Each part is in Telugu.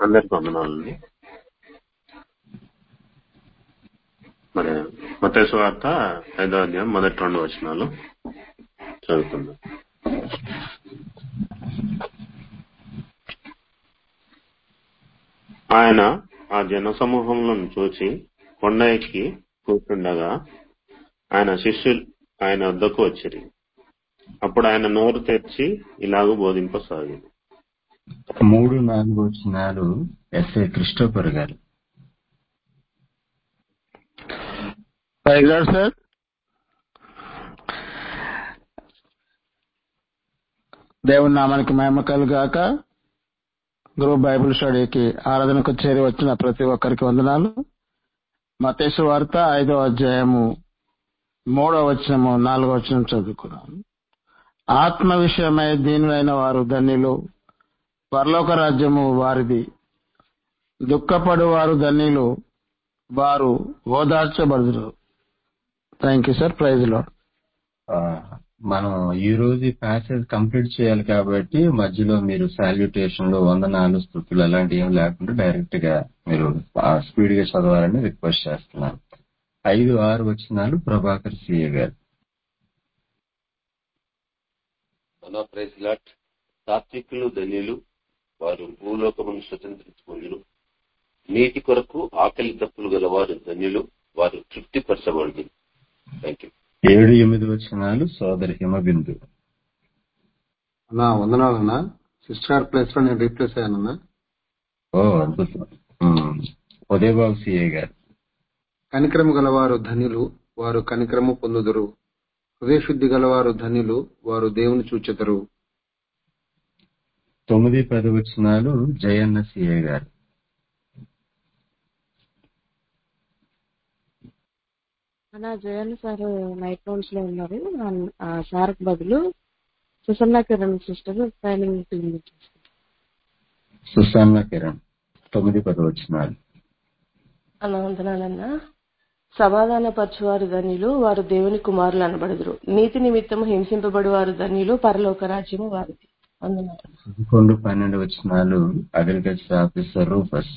అందరికి వందనాలండి. మరి మత్తయి సువార్త 5వ అధ్యాయం మొదటి 2 వచనాలు చదువుకుందాం. ఆయన ఆ జన సమూహంలో చూచి కొండ ఎక్కి కూర్చుండగా ఆయన శిష్యులు ఆయన వద్దకు వచ్చిరి. అప్పుడు ఆయన నోరు తెరిచి ఇలాగూ బోధింపసాగింది. 3-4 వచనాలు ఎస్ఐ క్రిస్టోఫర్ గారు. సార్ దేవుని నామానికి మహిమ కలుగాక. గ్రూప్ బైబిల్ స్టడీకి ఆరాధనకు చేరి వచ్చిన ప్రతి ఒక్కరికి వందనాలు. మత్తయి సువార్త 5వ అధ్యాయము 3వ వచనము 4వ వచనం చదువుకున్నాను. ఆత్మ విషయమై దీనులైన వారు ధన్యులు, పరలోక రాజ్యము వారిది. దుఃఖపడు వారు ధన్యులు, వారు ఓదార్చబడుదురు. Thank you sir. Praise lord. మనం ఈ రోజు ఈ ప్యాసేజ్ కంప్లీట్ చేయాలి కాబట్టి మధ్యలో మీరు సాల్యుటేషన్లు, వందనాలు, స్తుతులు అలాంటివి ఏం లేకుండా డైరెక్ట్ గా మీరు స్పీడ్ గా చదవాలని రిక్వెస్ట్ చేస్తున్నాను. 5-6 వచనాలు Prabhakar CA garu. Praise lord. సాత్వికులు ధన్యులు, వారు భూలోకమును స్వతంత్రించుకొందురు. నీటి కొరకు ఆకలి దప్పులు గలవారు ధన్యులు, వారు తృప్తిపరచబడుదురు. Thank you. 7-8 వచనాలు సోదరి హిమబిందు. అన్నా వందనాలన్నా. సిస్టర్ ప్లేస్ లో నేను రీప్లేస్ అయ్యానన్నా. ఓ అద్భుతం. ఉదయబాబు సిఏ గారు. కనికరము గలవారు ధన్యులు, వారు కనికరము పొందుదురు. హృదయశుద్ధి గలవారు ధన్యులు, వారు దేవుని చూచెదరు. 9-10 వచనాలు జయన్న సిఏ గారు. నా జయన్ సార్ నైట్ రౌండ్స్ లో ఉన్నారు. సార్ బదులు Susanna Kiran sister training team. Susanna Kiran. 9-10 వచనాలు. అలా వందనాలన్నా. సమాధాన పరచువారు ధన్యులు, వారు దేవుని కుమారులు అనబడుదురు. నీతి నిమిత్తము హింసింపబడు వారు ధన్యులు, పరలోక రాజ్యము వారిది. వందనాలు. 11-12 వచనాలు అగ్రికల్చర్ ఆఫీసర్ రూపస్.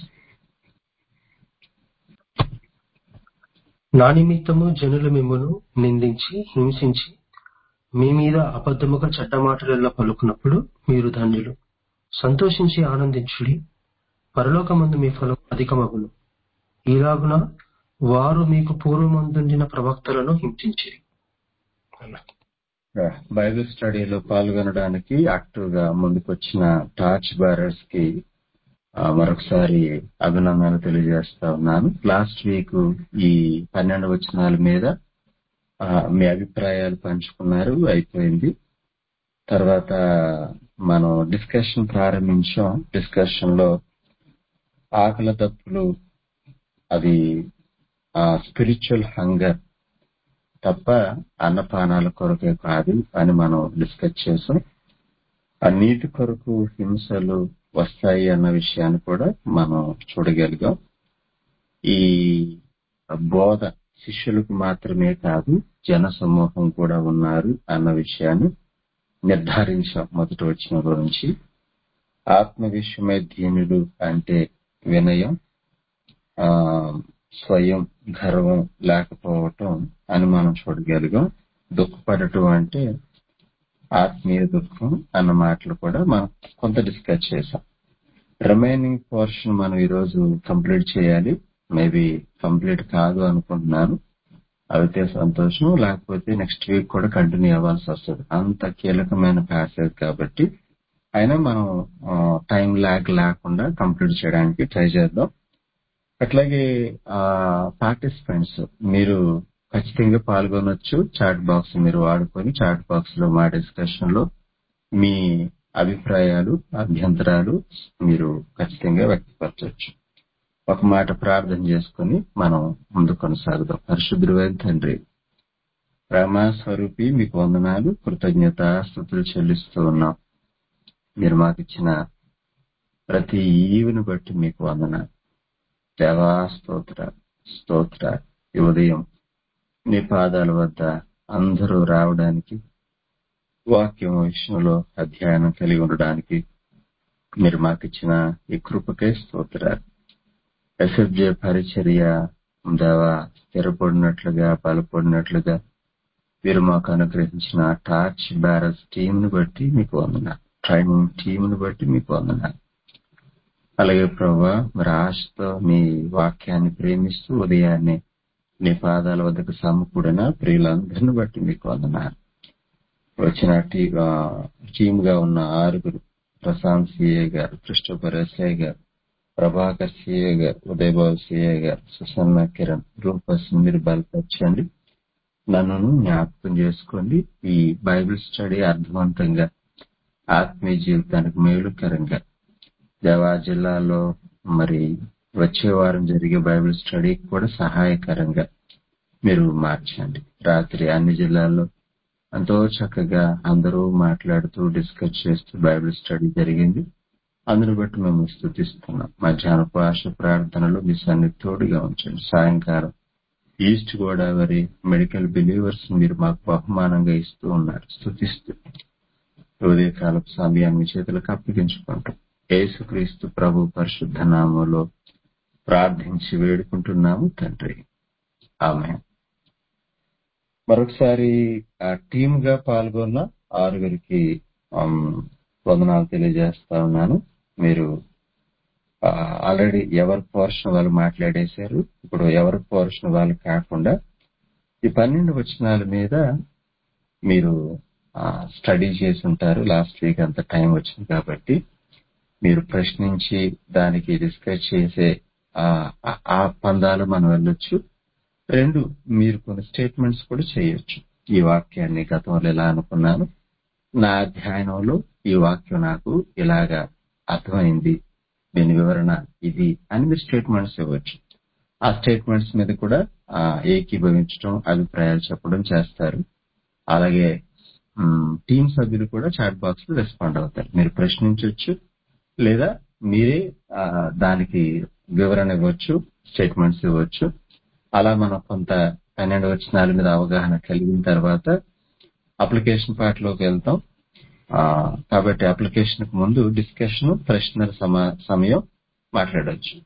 నా నిమిత్తము జనులు మిమ్మును నిందించి హింసించి మీ మీద అబద్ధముగా చెడ్డమాటలెల్లా పలుకున్నప్పుడు మీరు ధన్యులు. సంతోషించి ఆనందించుడి, పరలోకమందు మీ ఫలం అధికమగును. ఇలాగున వారు మీకు పూర్వమందుండిన ప్రవక్తలను హింసించిరి. బైబిల్ స్టడీలో పాల్గొనడానికి యాక్టివ్ గా ముందుకొచ్చిన టార్చ్ బేరర్స్ కి మరొకసారి అభినందనలు తెలియజేస్తా ఉన్నాను. లాస్ట్ వీక్ ఈ 12 వచనాల మీద మీ అభిప్రాయాలు పంచుకున్నారు, అయిపోయింది. తర్వాత మనం డిస్కషన్ ప్రారంభించాం. డిస్కషన్ లో ఆకలి దప్పులు అది స్పిరిచువల్ హంగర్ తప్ప అన్నపానాల కొరకే కాదు అని మనం డిస్కస్ చేసాం. ఆ నీటి కొరకు హింసలు వస్తాయి అన్న విషయాన్ని కూడా మనం చూడగలిగాం. ఈ బోధ శిష్యులకు మాత్రమే కాదు జన సమూహం కూడా ఉన్నారు అన్న విషయాన్ని నిర్ధారించాం మొదటి వచనం గురించి. ఆత్మ విషయమై దీనులు అంటే వినయం, స్వయం గర్వం లేకపోవటం అని మనం చూడగలిగాం. దుఃఖపడటం అంటే ఆత్మీయ దుఃఖం అన్న మాటలు కూడా మనం కొంత డిస్కస్ చేసాం. రిమైనింగ్ పోర్షన్ మనం ఈరోజు కంప్లీట్ చేయాలి. మేబీ కంప్లీట్ కాదు అనుకుంటున్నాను. అయితే సంతోషం, లేకపోతే నెక్స్ట్ వీక్ కూడా కంటిన్యూ అవ్వాల్సి వస్తుంది. అంత కీలకమైన ప్యాసేజ్ కాబట్టి అయినా మనం టైం ల్యాగ్ లేకుండా కంప్లీట్ చేయడానికి ట్రై చేద్దాం. అట్లాగే పార్టిసిపెంట్స్ మీరు ఖచ్చితంగా పాల్గొనొచ్చు. చాట్ బాక్స్ మీరు వాడుకొని చాట్ బాక్స్ లో మా డిస్కషన్ లో మీ అభిప్రాయాలు, అభ్యంతరాలు మీరు ఖచ్చితంగా వ్యక్తపరచవచ్చు. ఒక మాట ప్రార్థన చేసుకుని మనం ముందు కొనసాగుదాం. పరిశుద్ధుడైన తండ్రి, ప్రేమ స్వరూపి, మీకు వందనాలు, కృతజ్ఞత స్తుతులు చెల్లిస్తూ ఉన్నాం. మీరు మాకు ఇచ్చిన ప్రతి ఈవుని బట్టి మీకు వందనాలు. దేవా స్తోత్ర. ఈ ఉదయం నీ పాదాల వద్ద అందరూ రావడానికి, వాక్యం విషయంలో అధ్యయనం కలిగి ఉండడానికి, మీరు మాకు ఇచ్చిన ఈ కృపకే స్తోత్రాలు. ఎస్ఎఫ్జే పరిచర్య దేవా స్థిరపడినట్లుగా బలపడినట్లుగా మీరు మాకు అనుగ్రహించిన టార్చ్ బ్యారస్ టీమ్ ను బట్టి మీకు వందనాలు. ట్రైనింగ్ టీమ్ ను బట్టి మీకు వందనాలు. అలాగే ప్రభా మరి ఆశతో మీ వాక్యాన్ని ప్రేమిస్తూ ఉదయాన్నే నీ పాదాల వద్దకు సమకూడిన ప్రియులందరిని బట్టి మీకు వందనాలు. వచ్చిన టీమ్ గా ఉన్న 6 Prashant CA garu, Christopher SI garu, Prabhakar CA garu, Udayababu CA garu, Susanna Kiran, Rufus మీరు బలపరచండి. నన్ను జ్ఞాపకం చేసుకోండి. ఈ బైబిల్ స్టడీ అర్థవంతంగా ఆత్మీయ జీవితానికి మేలుకరంగా దేవా జిల్లాలో మరి వచ్చే వారం జరిగే బైబిల్ స్టడీకి కూడా సహాయకరంగా మీరు మార్చండి. రాత్రి అన్ని జిల్లాల్లో ఎంతో చక్కగా అందరూ మాట్లాడుతూ డిస్కస్ చేస్తూ బైబిల్ స్టడీ జరిగింది. అందుని బట్టి మేము స్తుతిస్తున్నాం. మధ్యాహ్నపు ఆశ ప్రార్థనలో మీ సన్నిధి తోడుగా ఉంచండి. సాయంకాలం ఈస్ట్ గోదావరి మెడికల్ బిలీవర్స్ మీరు మాకు బహుమానంగా ఇస్తూ ఉన్నారు. స్తుతిస్తూ ఉదయకాలపు సమయాన్ని మీ చేతులకు అప్పగించుకుంటాం. యేసుక్రీస్తు ప్రభు పరిశుద్ధ నామంలో ప్రార్థించి వేడుకుంటున్నాము తండ్రి, ఆమేన్. మరొకసారి ఆ టీమ్ గా పాల్గొన్న 6 వందనాలు తెలియజేస్తా ఉన్నాను. మీరు ఆల్రెడీ ఎవరి పోర్షన్ వాళ్ళు మాట్లాడేశారు. ఇప్పుడు ఎవరి పోర్షన్ వాళ్ళు కాకుండా ఈ 12 వచనాల మీద మీరు స్టడీ చేసి ఉంటారు. లాస్ట్ వీక్ అంత టైం వచ్చింది కాబట్టి మీరు ప్రశ్నించి దానికి డిస్కస్ చేసే ఆ పందాలు మనం వెళ్ళొచ్చు. 2 మీరు కొన్ని స్టేట్మెంట్స్ కూడా చేయొచ్చు. ఈ వాక్యాన్ని గతంలో ఎలా అనుకున్నాను, నా అధ్యయనంలో ఈ వాక్యం నాకు ఇలాగా అర్థమైంది, దీని వివరణ ఇది అని మీరు స్టేట్మెంట్స్ ఇవ్వచ్చు. ఆ స్టేట్మెంట్స్ మీద కూడా ఏకీభవించడం, అభిప్రాయాలు చెప్పడం చేస్తారు. అలాగే టీం సభ్యులు కూడా చాట్ బాక్స్ లో రెస్పాండ్ అవుతారు. మీరు ప్రశ్నించవచ్చు లేదా మీరే దానికి వివరణ ఇవ్వచ్చు, స్టేట్మెంట్స్ ఇవ్వచ్చు. అలా మనం కొంత 12 వచనాల మీద అవగాహన కలిగిన తర్వాత అప్లికేషన్ పార్ట్ లోకి వెళ్తాం. కాబట్టి అప్లికేషన్ కు ముందు డిస్కషన్, ప్రశ్నల సమయం మాట్లాడవచ్చు.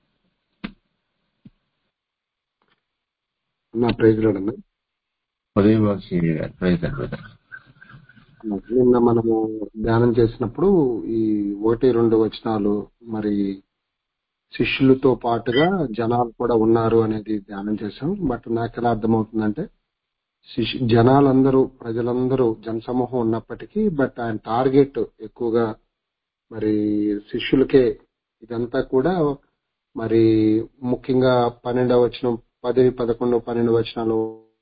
నా ప్రైజ్ లార్డ్ అన్న. ఉదయబాబు సిరి గారు ప్రైజ్ లార్డ్. నిన్న మనము ధ్యానం చేసినప్పుడు ఈ 1-2 వచనాలు మరి శిష్యులతో పాటుగా జనాలు కూడా ఉన్నారు అనేది ధ్యానం చేశాం. బట్ నాకు ఎలా అర్థమవుతుందంటే జనాలందరూ, ప్రజలందరూ, జనసమూహం ఉన్నప్పటికీ బట్ ఆయన టార్గెట్ ఎక్కువగా మరి శిష్యులకే. ఇదంతా కూడా మరి ముఖ్యంగా 12వ వచనం, 10, 11, 12 వచనాలు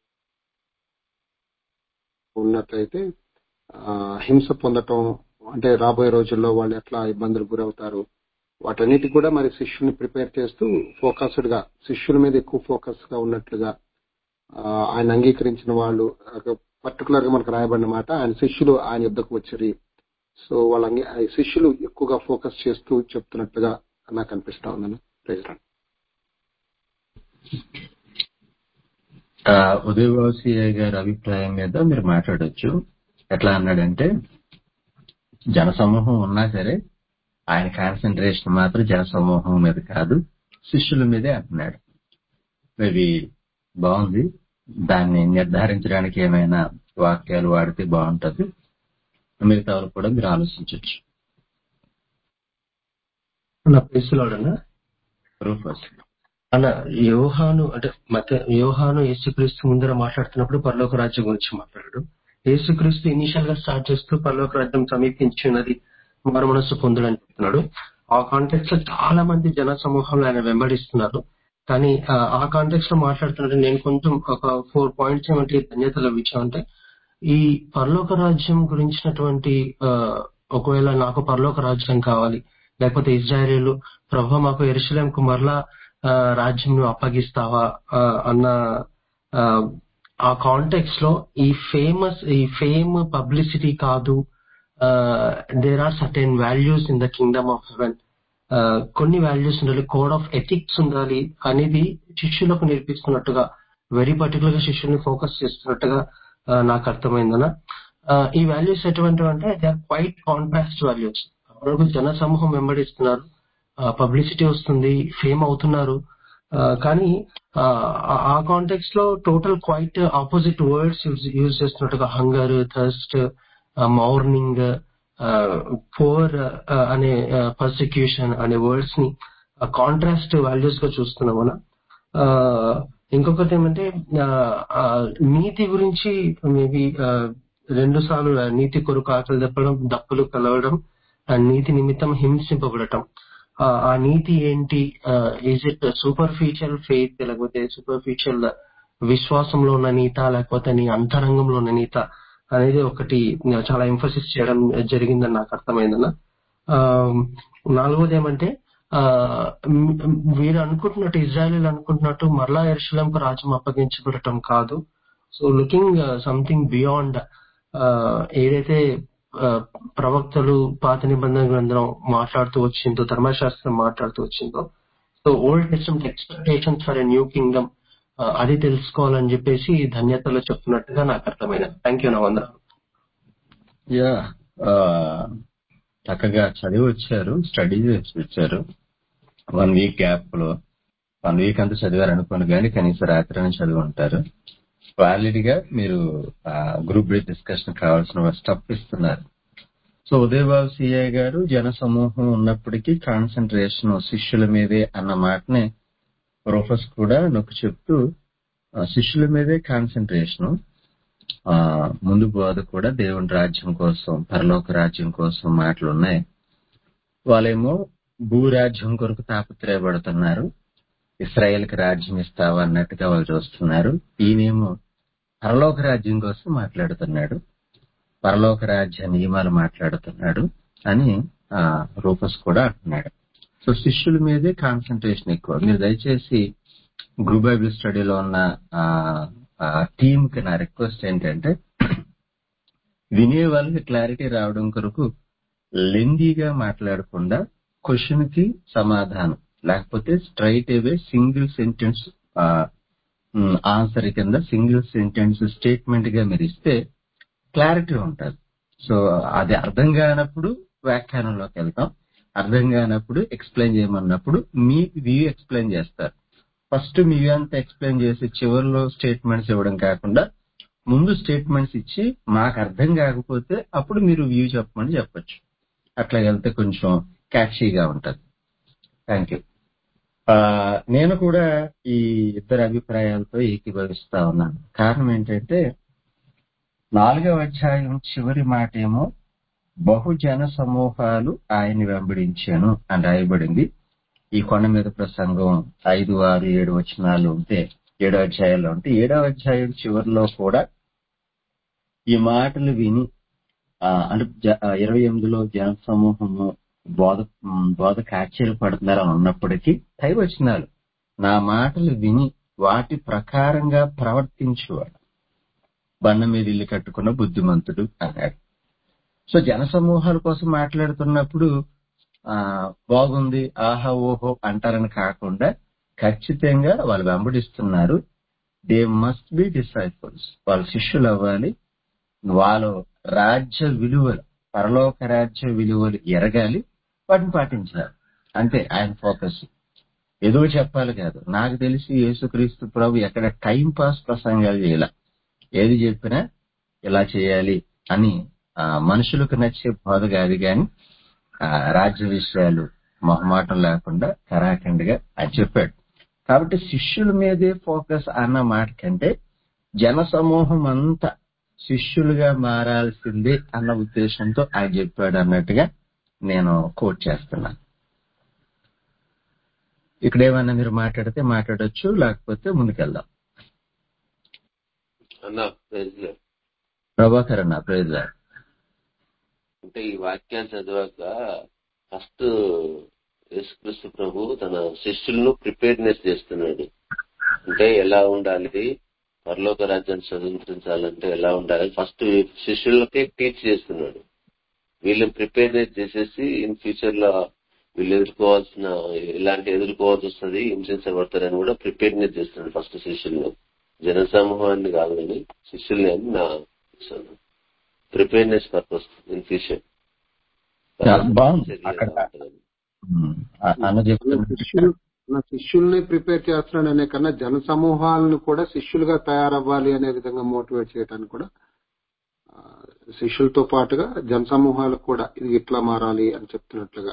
ఉన్నట్లయితే హింస పొందటం అంటే రాబోయే రోజుల్లో వాళ్ళు ఎట్లా ఇబ్బందులు గురవుతారు, వాటన్నిటి కూడా మరి శిష్యుని ప్రిపేర్ చేస్తూ ఫోకస్డ్ గా శిష్యుల మీద ఎక్కువ ఫోకస్ గా ఉన్నట్లుగా ఆయన అంగీకరించిన వాళ్ళు పర్టికులర్ గా మనకు రాయబడిన మాట, ఆయన శిష్యులు ఆయన యుద్ధకు వచ్చారు. సో వాళ్ళ శిష్యులు ఎక్కువగా ఫోకస్ చేస్తూ చెప్తున్నట్లుగా నాకు అనిపిస్తా ఉందని. ఉదయబాబు సిఐ గారి అభిప్రాయం మీద మీరు మాట్లాడొచ్చు. ఎట్లా అన్నాడంటే జనసమూహం ఉన్నా సరే ఆయన కాన్సన్ట్రేషన్ మాత్రం జనసమూహం మీద కాదు, శిష్యుల మీదే అంటున్నాడు. మేబీ బాగుంది. దాన్ని నిర్ధారించడానికి ఏమైనా వాక్యాలు వాడితే బాగుంటది. మిగతా వాళ్ళు కూడా మీరు ఆలోచించవచ్చు. నా ప్లేస్లోడన్నా అన్న యోహాను యేసుక్రీస్తు ముందర మాట్లాడుతున్నప్పుడు పరలోక రాజ్యం గురించి మాట్లాడాడు. యేసుక్రీస్తు ఇనిషియల్ గా స్టార్ట్ చేస్తూ పరలోక రాజ్యం సమీపించినది, మారు మనస్సు పొందుడని చెప్తున్నాడు. ఆ కాంటెక్స్ట్ లో చాలా మంది జన సమూహంలో ఆయన వెంబడిస్తున్నారు. కానీ ఆ కాంటెక్స్ట్ లో మాట్లాడుతున్నట్టు నేను కొంచెం ఒక 4 పాయింట్స్ ఏమంటే ధన్యతల విషయం అంటే, ఈ పరలోక రాజ్యం గురించినటువంటి ఒకవేళ నాకు పరలోక రాజ్యం కావాలి, లేకపోతే ఇజ్రాయేలీలు ప్రభువా మాకు యెరూషలేముకు మరలా రాజ్యం అప్పగిస్తావా అన్న ఆ కాంటెక్స్ట్ లో ఈ ఫేమ్ పబ్లిసిటీ కాదు, there are certain values in the kingdom of heaven. కొన్ని వాల్యూస్ ఉండాలి, కోడ్ ఆఫ్ ఎథిక్స్ ఉండాలి అనేది శిష్యులకు నేర్పిస్తున్నట్టుగా, వెరీ పర్టికులర్ గా శిష్యుల్ని ఫోకస్ చేస్తున్నట్టుగా నాకు అర్థమైందన్న. ఈ వాల్యూస్ ఎటువంటివి అంటే they are quite contrast values. మరొక జన సమూహం వెంబడిస్తున్నారు, పబ్లిసిటీ వస్తుంది, ఫేమ్ అవుతున్నారు. కానీ ఆ కాంటెక్స్ట్ లో total quite opposite words use చేస్తున్నట్టుగా హంగర్, థర్స్ట్, మార్నింగ్, పోర్ అనే పర్సిక్యూషన్ అనే వర్డ్స్ ని కాంట్రాస్ట్ వాల్యూస్ గా చూస్తున్నాం మనం. ఇంకొకటి ఏమంటే నీతి గురించి మేబీ 2 సార్లు నీతి కొరకు ఆకలి తెప్పడం, దప్పులు కలవడం, నీతి నిమిత్తం హింసింపబడటం. ఆ నీతి ఏంటి? ఈజ్ ఇట్ సూపర్ఫిషియల్ ఫెయిత్, లేకపోతే సూపర్ఫిషియల్ విశ్వాసంలో ఉన్న నీత, లేకపోతే నీ అంతరంగంలో ఉన్న నీత అనేది ఒకటి చాలా ఎంఫసిస్ చేయడం జరిగిందని నాకు అర్థమైందన్న. 4వది ఏమంటే వీరు అనుకుంటున్నట్టు, ఇజ్రాయేలీలు అనుకుంటున్నట్టు మరలా యెరూషలేముకు రాజ్యం అప్పగించబడటం కాదు. సో లుకింగ్ సంథింగ్ బియాండ్ ఏదైతే ప్రవక్తలు పాత నిబంధన గ్రంథం మాట్లాడుతూ వచ్చిందో, ధర్మశాస్త్రం మాట్లాడుతూ వచ్చిందో, so old testament expectations for a new kingdom అది తెలుసుకోవాలని చెప్పేసి ధన్యతలో చెప్తున్నట్టుగా నాకు అర్థమైనది. Thank you. నా వందనాలు. యా చక్కగా చదివి వచ్చారు, స్టడీ చేసి వచ్చారు. 1 వీక్ గ్యాప్ లో 1 వీక్ అంతా చదివారు అనుకోను, కానీ కనీసం రాత్రి చదివి ఉంటారు. వ్యాలిడ్ గా మీరు గ్రూప్ డిస్కషన్ కావాల్సిన స్టఫ్ ఇస్తున్నారు. సో ఉదయబాబు సిఐ గారు జన సమూహం ఉన్నప్పటికీ కాన్సన్ట్రేషన్ శిష్యుల మీదే అన్న మాటనే ప్రొఫెసర్ కూడా నొక్కి చెప్తూ శిష్యుల మీదే కాన్సన్ట్రేషన్, ముందు బోధ కూడా దేవుని రాజ్యం కోసం, పరలోక రాజ్యం కోసం మాటలు ఉన్నాయి. వాళ్ళేమో భూరాజ్యం కొరకు తాపత్రయపడుతున్నారు, ఇశ్రాయేల్కి రాజ్యం ఇస్తావా అన్నట్టుగా వాళ్ళు చూస్తున్నారు. ఈయనేమో పరలోక రాజ్యం కోసం మాట్లాడుతున్నాడు, పరలోక రాజ్య నియమాలు మాట్లాడుతున్నాడు అని రూపస్ కూడా అంటున్నాడు. సో శిష్యుల మీదే కాన్సన్ట్రేషన్ ఎక్కువ. మీరు దయచేసి గ్రూప్ బైబిల్ స్టడీలో ఉన్న టీమ్ కి నా రిక్వెస్ట్ ఏంటంటే, వినే వాళ్ళకి క్లారిటీ రావడం కొరకు లెందీగా మాట్లాడకుండా క్వశ్చన్ కి సమాధానం, లేకపోతే స్ట్రైట్ అవే సింగిల్ సెంటెన్స్ ఆన్సర్ కింద సింగిల్ సెంటెన్స్ స్టేట్మెంట్ గా మీరు ఇస్తే క్లారిటీ ఉంటుంది. సో అది అర్థం కానప్పుడు వ్యాఖ్యానంలోకి వెళ్తాం, అర్థం కానప్పుడు ఎక్స్ప్లెయిన్ చేయమన్నప్పుడు మీ వ్యూ ఎక్స్ప్లెయిన్ చేస్తారు. ఫస్ట్ మీ వ్యూ అంతా ఎక్స్ప్లెయిన్ చేసి చివరిలో స్టేట్మెంట్స్ ఇవ్వడం కాకుండా ముందు స్టేట్మెంట్స్ ఇచ్చి మాకు అర్థం కాకపోతే అప్పుడు మీరు వ్యూ చెప్పమని చెప్పొచ్చు. అట్లా వెళ్తే కొంచెం క్యాచీగా ఉంటది. Thank you. నేను కూడా ఈ ఇద్దరు అభిప్రాయాలతో ఏకీభవిస్తా ఉన్నాను. కారణం ఏంటంటే 4వ అధ్యాయం చివరి మాట ఏమో బహుజన సమూహాలు ఆయన్ని వెంబడించాను అని రాయబడింది. ఈ కొండ మీద ప్రసంగం 5, 6, 7 వచనాలు ఉంటే 7వ అధ్యాయంలో ఉంటే 7వ అధ్యాయం చివరిలో కూడా ఈ మాటలు విని అంటే 28లో జన సమూహము బోధకు ఆశ్చర్యపడుతున్నారని ఉన్నప్పటికీ 5 వచనాలు నా మాటలు విని వాటి ప్రకారంగా ప్రవర్తించేవాడు బండ మీద ఇల్లు కట్టుకున్న బుద్ధిమంతుడు అన్నాడు. సో జన సమూహాల కోసం మాట్లాడుతున్నప్పుడు బాగుంది, ఆహా ఓహో అంటారని కాకుండా ఖచ్చితంగా వాళ్ళు వెంబడిస్తున్నారు. దే మస్ట్ బి డిసైపుల్స్, వాళ్ళు శిష్యులు అవ్వాలి. వాళ్ళు రాజ్య విలువలు, పరలోక రాజ్య విలువలు ఎరగాలి, వాటిని పాటించాలి. అంతే ఆయన ఫోకస్. ఏదో చెప్పాలి కాదు. నాకు తెలిసి యేసుక్రీస్తు ప్రభు ఎక్కడ టైం పాస్ ప్రసంగాలు చేయాల, ఏది చెప్పినా ఇలా చేయాలి అని మనుషులకు నచ్చే బోధ కాదు, కానీ రాజ్య విషయాలు మొహమాటం లేకుండా కరాఖండిగా అని చెప్పాడు. కాబట్టి శిష్యుల మీదే ఫోకస్ అన్న మాట కంటే జన సమూహం అంతా శిష్యులుగా మారాల్సిందే అన్న ఉద్దేశంతో ఆయన చెప్పాడు అన్నట్టుగా నేను కోట్ చేస్తున్నాను. ఇక్కడ ఏమన్నా మీరు మాట్లాడితే మాట్లాడొచ్చు, లేకపోతే ముందుకెళ్దాం. ప్రభాకర్ అన్న ప్రైజ్ లార్డ్. అంటే ఈ వాక్యాన్ని చదివాక ఫస్ట్ యేసుక్రీస్తు ప్రభు తన శిష్యులను ప్రిపేర్నెస్ చేస్తున్నాడు. అంటే ఎలా ఉండాలి, పరలోక రాజ్యాన్ని చదివించాలంటే ఎలా ఉండాలి, ఫస్ట్ శిష్యులకే టీచ్ చేస్తున్నాడు. వీళ్ళని ప్రిపేర్నెస్ చేసేసి ఇన్ ఫ్యూచర్ లో వీళ్ళు ఎదుర్కోవాల్సిన ఎదుర్కోవాల్సి వస్తుంది, హింసించబడతారని కూడా ప్రిపేర్నెస్ చేస్తున్నాడు ఫస్ట్ శిష్యులను. జనసమూహాన్ని కాదు కానీ శిష్యుల్ని అని నా ప్రిపేర్నెస్ పర్పస్ ఇన్ ఫ్యూచర్. బాగుంది చర్య అక్కడ ఎలా ఉంటుందని. అన్న మన చెప్తున్నట్టుగా శిష్యుల్ని ప్రిపేర్ చేస్తున్నాడు అనే కన్నా జన సమూహాలను కూడా శిష్యులుగా తయారవ్వాలి అనే విధంగా మోటివేట్ చేయడానికి కూడా ఆ, శిష్యులతో పాటుగా జన సమూహాలకు కూడా ఇది ఇట్లా మారాలి అని చెప్తున్నట్లుగా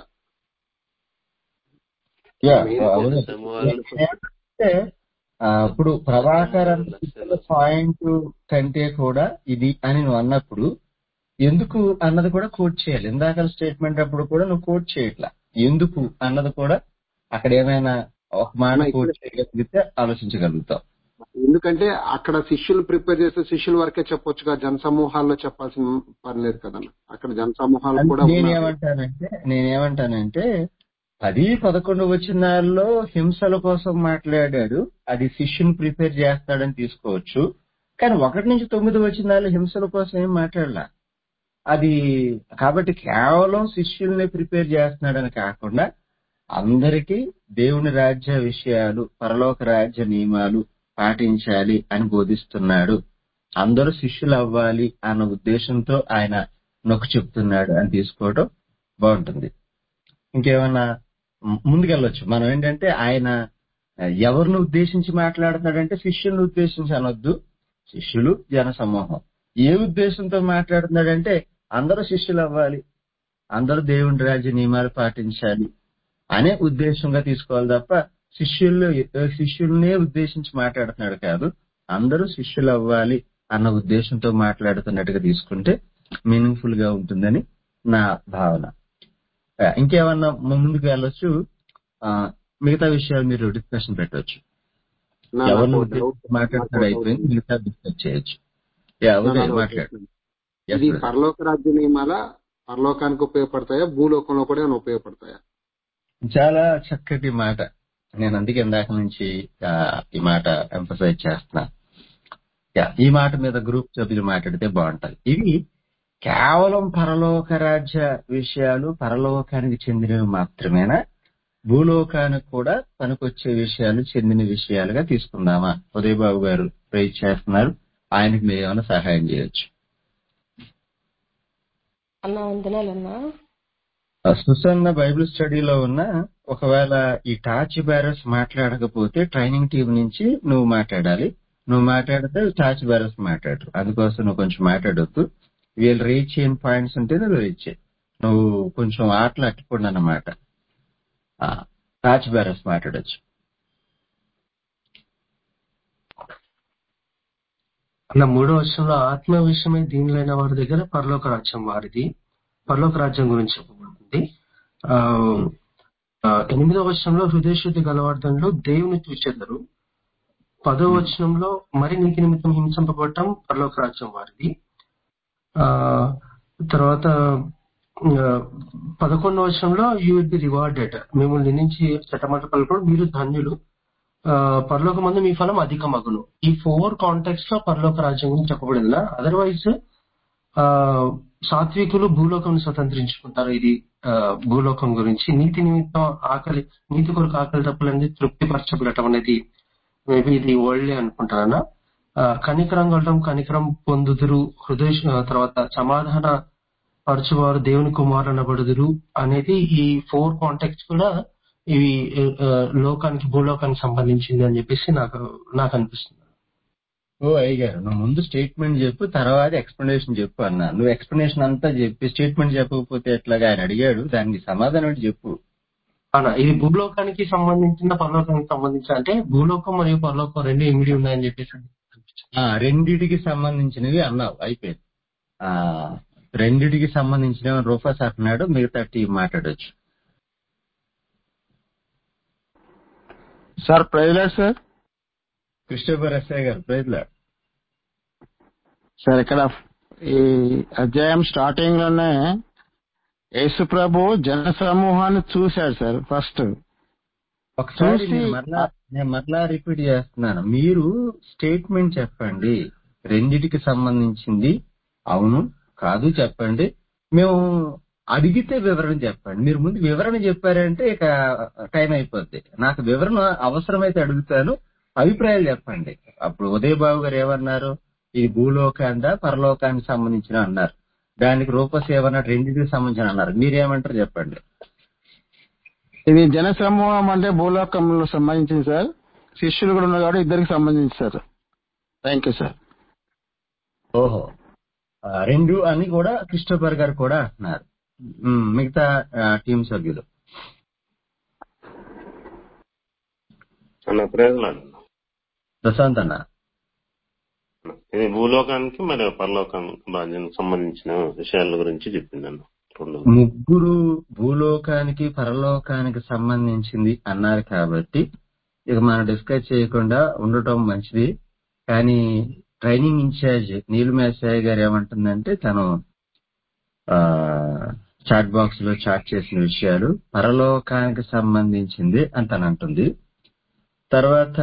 యా మెయిన్ జన అవును సమూహాలను అంటే ఇప్పుడు ప్రభాకర్ లక్షన్నర అన్న లక్షలు పాయింట్ కంటే కూడా ఇది అని నువ్వు అన్నప్పుడు ఎందుకు అన్నది కూడా కోట్ చేయాలి. ఇందాక స్టేట్మెంట్ అప్పుడు కూడా నువ్వు కోట్ చేయట్లా. ఎందుకు అన్నది కూడా అక్కడ ఏమైనా ఒక మాట అన్న ఇక్కడ కోట్ చేయగలిగితే ఆలోచించగలుగుతాం. ఎందుకంటే అక్కడ శిష్యులు ప్రిపేర్ చేస్తే శిష్యుల వరకే చెప్పొచ్చుగా, జన సమూహాల్లో చెప్పాల్సిన పని లేదు కదన్న. అక్కడ జన సమూహాలు కూడా ఉన్నారు. నేనేమంటానంటే 10-11 వచనాల్లో హింసల కోసం మాట్లాడాడు, అది శిష్యుని ప్రిపేర్ చేస్తాడని తీసుకోవచ్చు. కానీ 1-9 వచనాలు హింసల కోసం ఏం మాట్లాడలా. అది కాబట్టి కేవలం శిష్యుల్ని ప్రిపేర్ చేస్తున్నాడని కాకుండా అందరికీ దేవుని రాజ్య విషయాలు, పరలోక రాజ్య నియమాలు పాటించాలి అని బోధిస్తున్నాడు. అందరూ శిష్యులు అవ్వాలి అన్న ఉద్దేశంతో ఆయన నొక్కి చెప్తున్నాడు అని తీసుకోవడం బాగుంటుంది. ఇంకేమన్నా ముందుకెళ్ళొచ్చు. మనం ఏంటంటే ఆయన ఎవరిని ఉద్దేశించి మాట్లాడుతున్నాడంటే శిష్యుల్ని ఉద్దేశించి అనొద్దు. శిష్యులు జన సమూహం. ఏ ఉద్దేశంతో మాట్లాడుతున్నాడంటే అందరూ శిష్యులు అవ్వాలి, అందరూ దేవుని రాజ్య నియమాలు పాటించాలి అనే ఉద్దేశంగా తీసుకోవాలి తప్ప శిష్యుల్నే ఉద్దేశించి మాట్లాడుతున్నాడు కాదు. అందరూ శిష్యులు అవ్వాలి అన్న ఉద్దేశంతో మాట్లాడుతున్నట్టుగా తీసుకుంటే మీనింగ్ఫుల్ గా ఉంటుందని నా భావన. ఇంకేమన్నా ముందుకు వెళ్ళొచ్చు. మిగతా విషయాలు మీరు డిస్కషన్ పెట్టవచ్చు. ఎవరిని ఉద్దేశించి మాట్లాడుతున్నాడు అయిపోయింది, మిగతా డిస్కస్ చేయొచ్చు. మాట్లాడు. ఇది పరలోక రాజ్య నియమాల పరలోకానికి ఉపయోగపడతాయా, భూలోకంలో కూడా ఏమైనా ఉపయోగపడతాయా? చాలా చక్కటి మాట. నేను అందుకే ఇందాక నుంచి ఈ మాట ఎంఫసైజ్ చేస్తున్నా. ఈ మాట మీద గ్రూప్ సభ్యులు మాట్లాడితే బాగుంటది. ఇవి కేవలం పరలోక రాజ్య విషయాలు, పరలోకానికి చెందినవి మాత్రమేనా, భూలోకానికి కూడా పనికొచ్చే విషయాలు చెందిన విషయాలుగా తీసుకుందామా? ఉదయబాబు గారు ప్రేజ్ చేస్తున్నారు, ఆయనకు మీరు ఏమైనా సహాయం చేయొచ్చు. అన్నా వందనాలన్నా. సుసన్న బైబిల్ స్టడీలో ఉన్న ఒకవేళ ఈ టార్చ్ బ్యారర్స్ మాట్లాడకపోతే ట్రైనింగ్ టీం నుంచి నువ్వు మాట్లాడాలి. నువ్వు మాట్లాడితే టార్చ్ బ్యారర్స్ మాట్లాడరు. అందుకోసం నువ్వు కొంచెం మాట్లాడొద్దు. వీళ్ళు రీచ్ చేయని పాయింట్స్ ఉంటే నువ్వు రీచ్ చేయి. నువ్వు కొంచెం ఆటలు అట్టుకోండి అన్నమాట. టార్చ్ బ్యారర్స్ మాట్లాడొచ్చు. అలా 3వ వచనంలో ఆత్మ విషయమై దీనిలైన వారి దగ్గర పరలోక రాజ్యం వారిది. పరలోక రాజ్యం గురించి చెప్పబడుతుంది. 8వ వచనంలో హృదయశుద్ధి గలవార్ధంలో దేవుని చూచెదరు. 10వ వచనంలో మరి నీతి నిమిత్తం హింసింపబడటం పరలోక రాజ్యం వారిది. తర్వాత 11వ వచనంలో యూ విల్ బి రివార్డెడ్, మిమ్మల్ని నిందించి చట్టమట పలుకుడు మీరు ధన్యులు, పరలోకమందు మీ ఫలం అధికమగును. ఈ 4 కాంటెక్స్ట్ లో పరలోక రాజ్యం గురించి చెప్పబడింది. అదర్వైజ్ సాత్వికులు భూలోకం స్వతంత్రించుకుంటారు. ఇది భూలోకం గురించి. నీతి నిమిత్తం ఆకలి, నీతి కొరకు ఆకలి తప్పులనేది తృప్తిపరచబడటం అనేది మేబీ ఇది వరల్డ్లీ అనుకుంటానన్నా. కనికరం కలటం, కనికరం పొందుదురు, హృదయ తర్వాత సమాధాన పరచువారు దేవుని కుమారులు అనబడుదురు అనేది ఈ 4 కాంటెక్స్ట్ కూడా ఇవి లోకానికి, భూలోకానికి సంబంధించింది అని చెప్పేసి నాకు అనిపిస్తుంది. అయ్యగారు నువ్వు ముందు స్టేట్మెంట్ చెప్పు, తర్వాత ఎక్స్ప్లెనేషన్ చెప్పు అన్నా. నువ్వు ఎక్స్ప్లెనేషన్ అంతా చెప్పి స్టేట్మెంట్ చెప్పకపోతే ఎట్లాగా? ఆయన అడిగాడు, దానికి సమాధానం చెప్పు. అవునా, ఇది భూలోకానికి సంబంధించిన, పరలోకానికి సంబంధించిన, అంటే భూలోకం మరియు పరలోకం రెండు ఇమిడి ఉన్నాయని చెప్పేసి రెండిటికి సంబంధించినవి అన్నావు, అయిపోయింది. రెండిటికి సంబంధించినవి రూఫాస్ అంటున్నాడు, మిగతా టీం మాట్లాడొచ్చు. Sir praise Lord sir. Christopher SI garu praise Lord sir. ఇక్కడ ఈ అధ్యాయం స్టార్టింగ్ లోనే యేసు ప్రభు జన సమూహాన్ని చూశాడు సార్. ఫస్ట్ ఒకసారి నేను మరలా రిపీట్ చేస్తున్నాను, మీరు స్టేట్మెంట్ చెప్పండి. రెండిటికి సంబంధించింది అవును కాదు చెప్పండి. మేము అడిగితే వివరణ చెప్పండి. మీరు ముందు వివరణ చెప్పారంటే ఇక టైం అయిపోద్ది. నాకు వివరణ అవసరమైతే అడుగుతాను, అభిప్రాయాలు చెప్పండి. అప్పుడు ఉదయబాబు గారు ఏమన్నారు, ఇది భూలోకాందా పరలోకానికి సంబంధించిన అన్నారు. దానికి రూపసేవ అన్నట్టు రెండింటికి సంబంధించిన అన్నారు. మీరేమంటారు చెప్పండి. ఇది జన సమూహం అంటే భూలోకంలో సంబంధించింది సార్. శిష్యులు కూడా ఉన్నారు కాబట్టి ఇద్దరికి సంబంధించి సార్. Thank you sir. ఓహో, రెండు అని కూడా క్రిస్టోఫర్ గారు కూడా అంటున్నారు. మిగతా టీం సభ్యులు అన్న ప్రయోజనాలు ప్రశాంత్ అన్న. ఇది భూలోకానికి మరియు పరలోకానికి సంబంధించిన విషయాల గురించి చెప్పిందన్న. ముగ్గురు భూలోకానికి పరలోకానికి సంబంధించింది అన్నారు కాబట్టి ఇక మనం డిస్కస్ చేయకుండా ఉండటం మంచిది. కానీ ట్రైనింగ్ ఇన్ఛార్జ్ నీలు మేసాయి గారు ఏమంటుందంటే తను చాట్ బాక్స్ లో చాట్ చేసిన విషయాలు పరలోకానికి సంబంధించింది అని తను అంటుంది. తర్వాత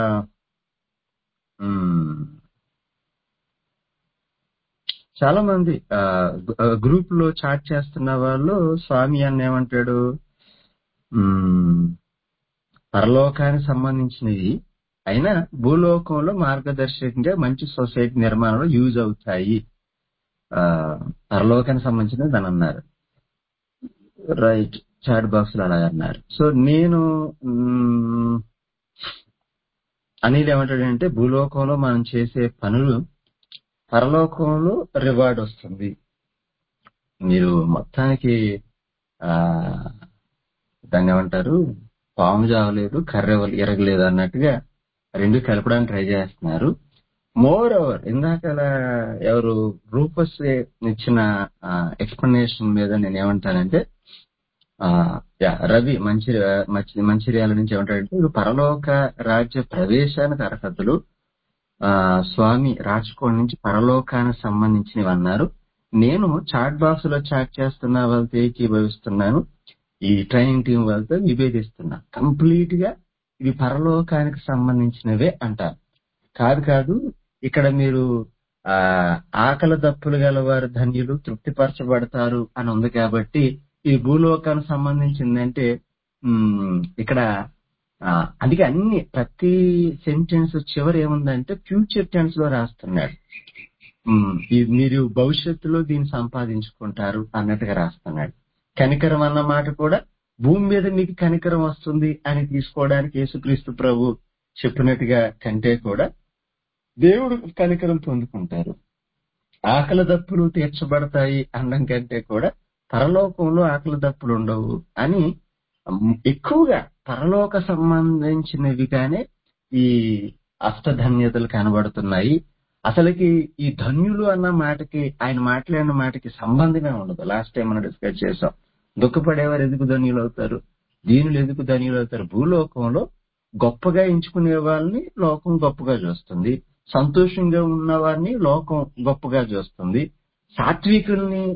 చాలా మంది గ్రూప్ లో చాట్ చేస్తున్న వాళ్ళు స్వామి అన్న ఏమంటాడు, పరలోకానికి సంబంధించినవి అయినా భూలోకంలో మార్గదర్శకంగా మంచి సొసైటీ నిర్మాణంలో యూజ్ అవుతాయి, పరలోకానికి సంబంధించినవి దాని అన్నారు. రైట్, చాట్ బాక్స్ లో అలాగే అన్నారు. సో నేను అనిల్ ఏమంటాడంటే భూలోకంలో మనం చేసే పనులు పరలోకంలో రివార్డ్ వస్తుంది. మీరు మొత్తానికి దాన్ని ఏమంటారు, పాము జావలేదు కర్రె ఎరగలేదు అన్నట్టుగా రెండు కలపడానికి ట్రై చేస్తున్నారు. మోర్ ఓవర్ ఇందాక ఎవరు రూపస్ ఇచ్చిన ఎక్స్ప్లెనేషన్ మీద నేను ఏమంటానంటే రవి మంచిర్యాల నుంచి ఏమంటాడంటే ఇవి పరలోక రాజ్య ప్రవేశానికి అర్హతలు స్వామి రాజకోట్ నుంచి పరలోకానికి సంబంధించినవి అన్నారు. నేను చాట్ బాక్స్ లో చాట్ చేస్తున్న వాళ్ళతో ఏకీభవిస్తున్నాను, ఈ ట్రైనింగ్ టీం వాళ్ళతో విభేదిస్తున్నా. కంప్లీట్ గా ఇవి పరలోకానికి సంబంధించినవే అంటారు. కాదు ఇక్కడ మీరు ఆకలి దప్పులు గల వారు ధన్యులు తృప్తిపరచబడతారు అని ఉంది కాబట్టి ఈ భూలోకానికి సంబంధించిందంటే ఇక్కడ అందుకే అన్ని ప్రతి సెంటెన్స్ చివరి ఏముందంటే ఫ్యూచర్ టెన్స్ లో రాస్తున్నాడు. మీరు భవిష్యత్తులో దీన్ని సంపాదించుకుంటారు అన్నట్టుగా రాస్తున్నాడు. కనికరం అన్న మాట కూడా భూమి మీద మీకు కనికరం వస్తుంది అని తీసుకోవడానికి యేసుక్రీస్తు ప్రభు చెప్పినట్టుగా కంటే కూడా దేవుడు కనికరం పొందుకుంటారు. ఆకలి దప్పులు తీర్చబడతాయి అనడం కంటే కూడా పరలోకంలో ఆకలి దప్పులు ఉండవు అని ఎక్కువగా పరలోక సంబంధించినవిగానే ఈ అష్టధన్యతలు కనబడుతున్నాయి. అసలుకి ఈ ధన్యులు అన్న మాటకి ఆయన మాట్లాడిన మాటకి సంబంధమే ఉండదు. లాస్ట్ టైం మనం డిస్కస్ చేసాం. దుఃఖపడేవారు ఎందుకు ధన్యులు అవుతారు, దీనులు ఎందుకు ధన్యులు అవుతారు. భూలోకంలో గొప్పగా ఎంచుకునే వాళ్ళని లోకం గొప్పగా చూస్తుంది, సంతోషంగా ఉన్న వారిని లోకం గొప్పగా చూస్తుంది, సాత్వికుల్ని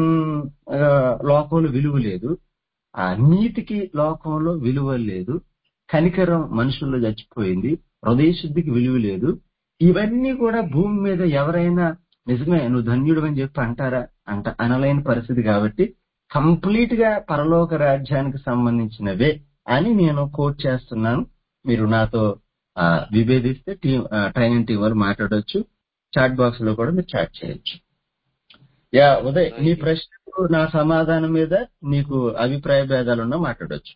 లోకంలో విలువ లేదు, ఆ నీతికి లోకంలో విలువ లేదు, కనికరం మనుషుల్లో చచ్చిపోయింది, హృదయశుద్ధికి విలువ లేదు. ఇవన్నీ కూడా భూమి మీద ఎవరైనా నిజమే నువ్వు ధన్యుడు అని చెప్పి అంటారా అనలేని పరిస్థితి. కాబట్టి కంప్లీట్ గా పరలోక రాజ్యానికి సంబంధించినవే అని నేను కోట్ చేస్తున్నాను. మీరు నాతో విభేదిస్తే ట్రైనింగ్ టీం వాళ్ళు మాట్లాడొచ్చు. చాట్ బాక్స్ లో కూడా మీరు చాట్ చేయొచ్చు. ఉదయ్, నీ ప్రశ్నకు నా సమాధానం మీద నీకు అభిప్రాయ భేదాలున్నా మాట్లాడొచ్చు.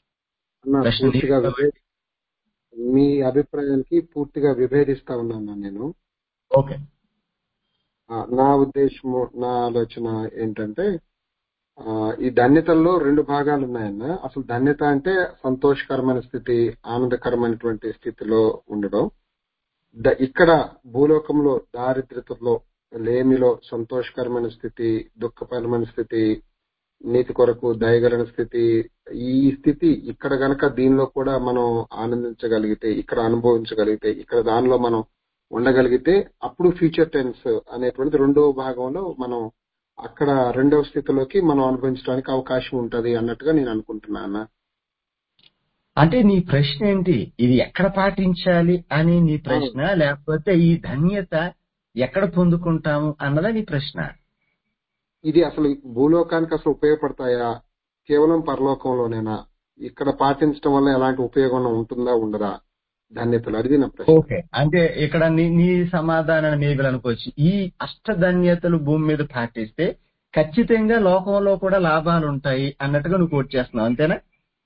మీ అభిప్రాయానికి పూర్తిగా విభేదిస్తా ఉన్నాను నేను. ఓకే, నా ఉద్దేశము, నా ఆలోచన ఏంటంటే ఈ ధన్యతల్లో రెండు భాగాలు ఉన్నాయన్న. అసలు ధన్యత అంటే సంతోషకరమైన స్థితి, ఆనందకరమైనటువంటి స్థితిలో ఉండడం. ఇక్కడ భూలోకంలో దారిద్ర్యతలో, లేమిలో సంతోషకరమైన స్థితి, దుఃఖకరమైన స్థితి, నీతి కొరకు దయగలిగిన స్థితి. ఈ స్థితి ఇక్కడ గనక దీనిలో కూడా మనం ఆనందించగలిగితే, ఇక్కడ అనుభవించగలిగితే, ఇక్కడ దానిలో మనం ఉండగలిగితే అప్పుడు ఫ్యూచర్ టెన్స్ అనేటువంటి రెండవ భాగంలో మనం అక్కడ రెండవ స్థితిలోకి మనం అనుభవించడానికి అవకాశం ఉంటది అన్నట్టుగా నేను అనుకుంటున్నా. అంటే నీ ప్రశ్న ఏంటి, ఇది ఎక్కడ పాటించాలి అని నీ ప్రశ్న, లేకపోతే ఈ ధన్యత ఎక్కడ పొందుకుంటాము అన్నదా నీ ప్రశ్న? ఇది అసలు భూలోకానికి అసలు ఉపయోగపడతాయా, కేవలం పరలోకంలోనేనా, ఇక్కడ పాటించడం వల్ల ఎలాంటి ఉపయోగం ఉంటుందా ఉండదా ధన్యతలు, అది నా ప్రశ్న. ఓకే, అంటే ఇక్కడ నీ సమాధానాన్ని మేబీ అనుకోవచ్చు. ఈ అష్టధన్యతలు భూమి మీద పాటిస్తే ఖచ్చితంగా లోకంలో కూడా లాభాలు ఉంటాయి అన్నట్టుగా నువ్వు కోట్ చేస్తున్నావు, అంతేనా?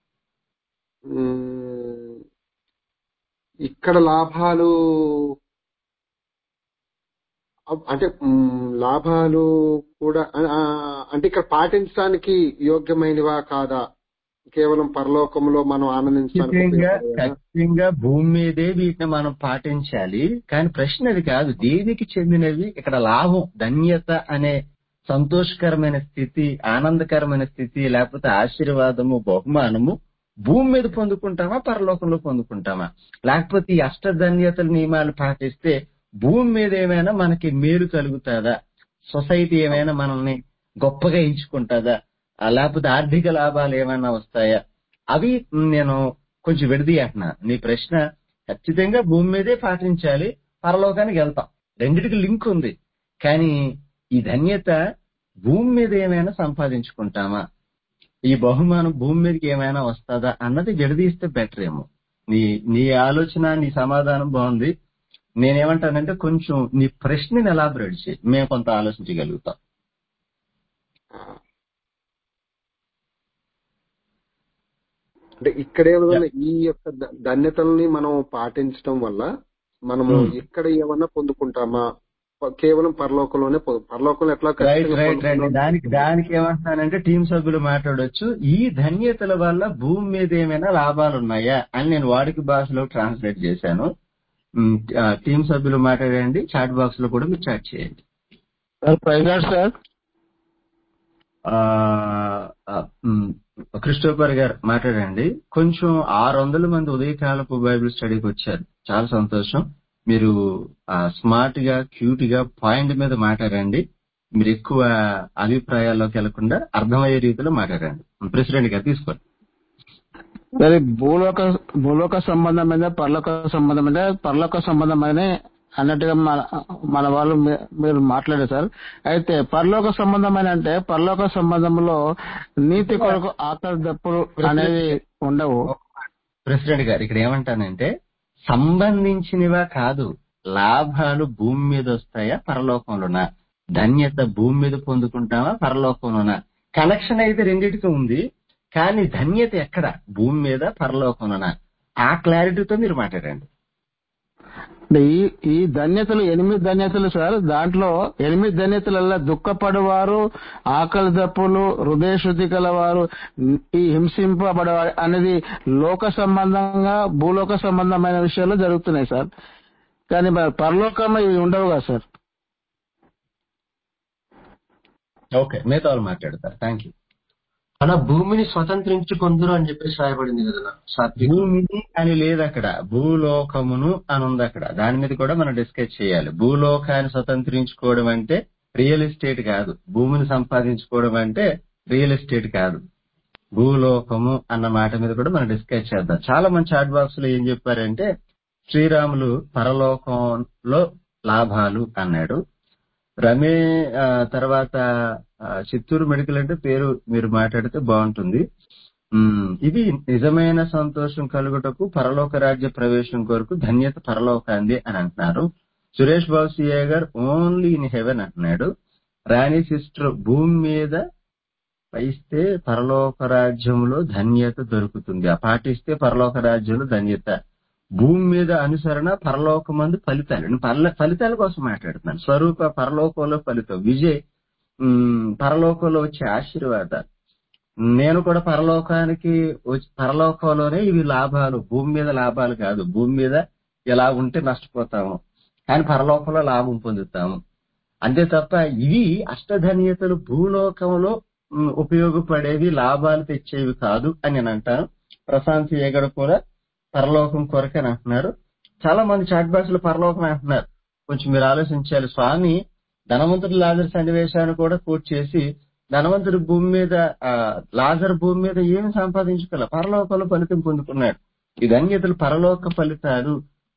ఉమ్, ఇక్కడ లాభాలు అంటే లాభాలు కూడా అంటే ఇక్కడ పాటించడానికి యోగ్యమైనవా కాదా, కేవలం పరలోకంలో మనం ఆనందించడానికి ఉపయోగపడేవా? ఖచ్చితంగా భూమి మీదే వీటిని మనం పాటించాలి. కానీ ప్రశ్న అది కాదు, దేనికి చెందినవి. ఇక్కడ లాభం, ధన్యత అనే సంతోషకరమైన స్థితి, ఆనందకరమైన స్థితి, లేకపోతే ఆశీర్వాదము, బహుమానము భూమి మీద పొందుకుంటామా, పరలోకంలో పొందుకుంటామా? లేకపోతే ఈ అష్టధన్యతల నియమాలు పాటిస్తే భూమి మీద ఏమైనా మనకి మేలు కలుగుతుందా? సొసైటీ ఏమైనా మనల్ని గొప్పగా ఎంచుకుంటుందా? లేకపోతే ఆర్థిక లాభాలు ఏమైనా వస్తాయా? అవి నేను కొంచెం విడదీయట్నా. నీ ప్రశ్న ఖచ్చితంగా భూమి మీదే పాటించాలి, పరలోకానికి వెళ్తాం, రెండిటికి లింక్ ఉంది. కానీ ఈ ధన్యత భూమి మీద ఏమైనా సంపాదించుకుంటామా, ఈ బహుమానం భూమి మీదకి ఏమైనా వస్తుందా అన్నది విడదీస్తే బెటర్ ఏమో. నీ ఆలోచన, నీ సమాధానం బాగుంది. నేనేమంటానంటే కొంచెం నీ ప్రశ్నని ఎలాబరేట్ చేయి, మేము కొంత ఆలోచించగలుగుతాం. అంటే ఇక్కడేమన్నా ఈ యొక్క ధన్యతల్ని మనం పాటించడం వల్ల మనము ఇక్కడ ఏమన్నా పొందుకుంటామా, కేవలం పరలోకంలోనే పరలోకంలో ఎట్లా దానికి ఏమంటున్నానంటే టీం సభ్యులు మాట్లాడొచ్చు, ఈ ధన్యతల వల్ల భూమి మీద ఏమైనా లాభాలు ఉన్నాయా అని నేను వాడికి భాషలో ట్రాన్స్లేట్ చేశాను. టీం సభ్యులు మాట్లాడండి, చాట్ బాక్స్ లో కూడా మీరు చాట్ చేయండి. సార్ క్రిస్టోఫర్ గారు మాట్లాడండి. కొంచెం 600 మంది ఉదయకాలపు బైబిల్ స్టడీకి వచ్చారు, చాలా సంతోషం. మీరు స్మార్ట్ గా, క్యూట్ గా పాయింట్ మీద మాట్లాడండి. మీరు ఎక్కువ అభిప్రాయాల్లోకి వెళ్లకుండా అర్థమయ్యే రీతిలో మాట్లాడండి. ప్రెసిడెంట్ గారు తీసుకోండి. మరి భూలోక సంబంధమైన పరలోక సంబంధమైన అన్నట్టుగా మన వాళ్ళు మీరు మాట్లాడారు సార్. అయితే పరలోక సంబంధమైన అంటే పరలోక సంబంధంలో నీతి కొరకు ఆకలి దప్పులు అనేవి ఉండవు. ప్రెసిడెంట్ గారు ఇక్కడ ఏమంటానంటే సంబంధించినవా కాదు, లాభాలు భూమి మీద వస్తాయా, పరలోకంలోనా? ధన్యత భూమి మీద పొందుకుంటామా, పరలోకంలోనా? కనెక్షన్ అయితే రెండింటికి ఉంది, కానీ ధన్యత ఎక్కడ, భూమి మీద, పరలోకంలోనా? ఆ క్లారిటీతో మీరు మాట్లాడండి. ఈ ధన్యతలు 8 ధన్యతలు సార్. దాంట్లో 8 ధన్యతలలో దుఃఖపడేవారు, ఆకలి దప్పులు, హృదయ శుద్ధి కలవారు, ఈ హింసింపబడేవారు అనేది లోక సంబంధంగా భూలోక సంబంధమైన విషయాలు జరుగుతున్నాయి సార్. కానీ పరలోకంలో ఇవి ఉండవు కదా సార్. ఓకే, మిగతా వాళ్ళు మాట్లాడతారు. Thank you. అలా భూమిని స్వతంత్రించుకొందురు అని చెప్పేసి రాయబడింది కదా. భూమిని అని లేదు అక్కడ, భూలోకమును అని ఉంది అక్కడ. దాని మీద కూడా మనం డిస్కస్ చేయాలి. భూలోకాన్ని స్వతంత్రించుకోవడం అంటే రియల్ ఎస్టేట్ కాదు, భూమిని సంపాదించుకోవడం అంటే రియల్ ఎస్టేట్ కాదు. భూలోకము అన్న మాట మీద కూడా మనం డిస్కస్ చేద్దాం. చాలా మంది చాట్ బాక్స్ లో ఏం చెప్పారంటే శ్రీరాములు పరలోకంలో లాభాలు అన్నాడు. తర్వాత చిత్తూరు మెడికల్ అంటే పేరు మీరు మాట్లాడితే బాగుంటుంది. ఇది నిజమైన సంతోషం కలుగుటకు పరలోక రాజ్య ప్రవేశం కొరకు ధన్యత పరలోకాంది అని అంటున్నారు. Suresh Babu CA garu only in heaven అంటున్నాడు. రాణి సిస్టర్ భూమి మీద పైస్తే పరలోక రాజ్యంలో ధన్యత దొరుకుతుంది, ఆ పాటిస్తే పరలోక రాజ్యంలో ధన్యత. భూమి మీద అనుసరణ, పరలోకమందు ఫలితాలు. ఫలితాల కోసం మాట్లాడుతున్నాను. స్వరూప పరలోకంలో ఫలితం, విజయ్ పరలోకంలో వచ్చే ఆశీర్వాదాలు. నేను కూడా పరలోకంలోనే ఇవి లాభాలు, భూమి మీద లాభాలు కాదు. భూమి మీద ఎలా ఉంటే నష్టపోతాము, కానీ పరలోకంలో లాభం పొందుతాము అంతే తప్ప ఇవి అష్టధన్యతలు భూలోకంలో ఉపయోగపడేవి, లాభాలు తెచ్చేవి కాదు అని నేను అంటాను. ప్రశాంత్ ఏగడ కూడా పరలోకం కొరకని అంటున్నారు. చాలా మంది చాట్ బాక్స్ లో పరలోకం అంటున్నారు. కొంచెం మీరు ఆలోచించాలి. స్వామి ధనవంతుడు లాజరు సన్నివేశాన్ని కూడా కోట్ చేసి ధనవంతుడు భూమి మీద, లాజరు భూమి మీద ఏమి సంపాదించుకోలే, పరలోకంలో ఫలితం పొందుకున్నాడు. ఈ ధన్యతలు పరలోక ఫలితాలు,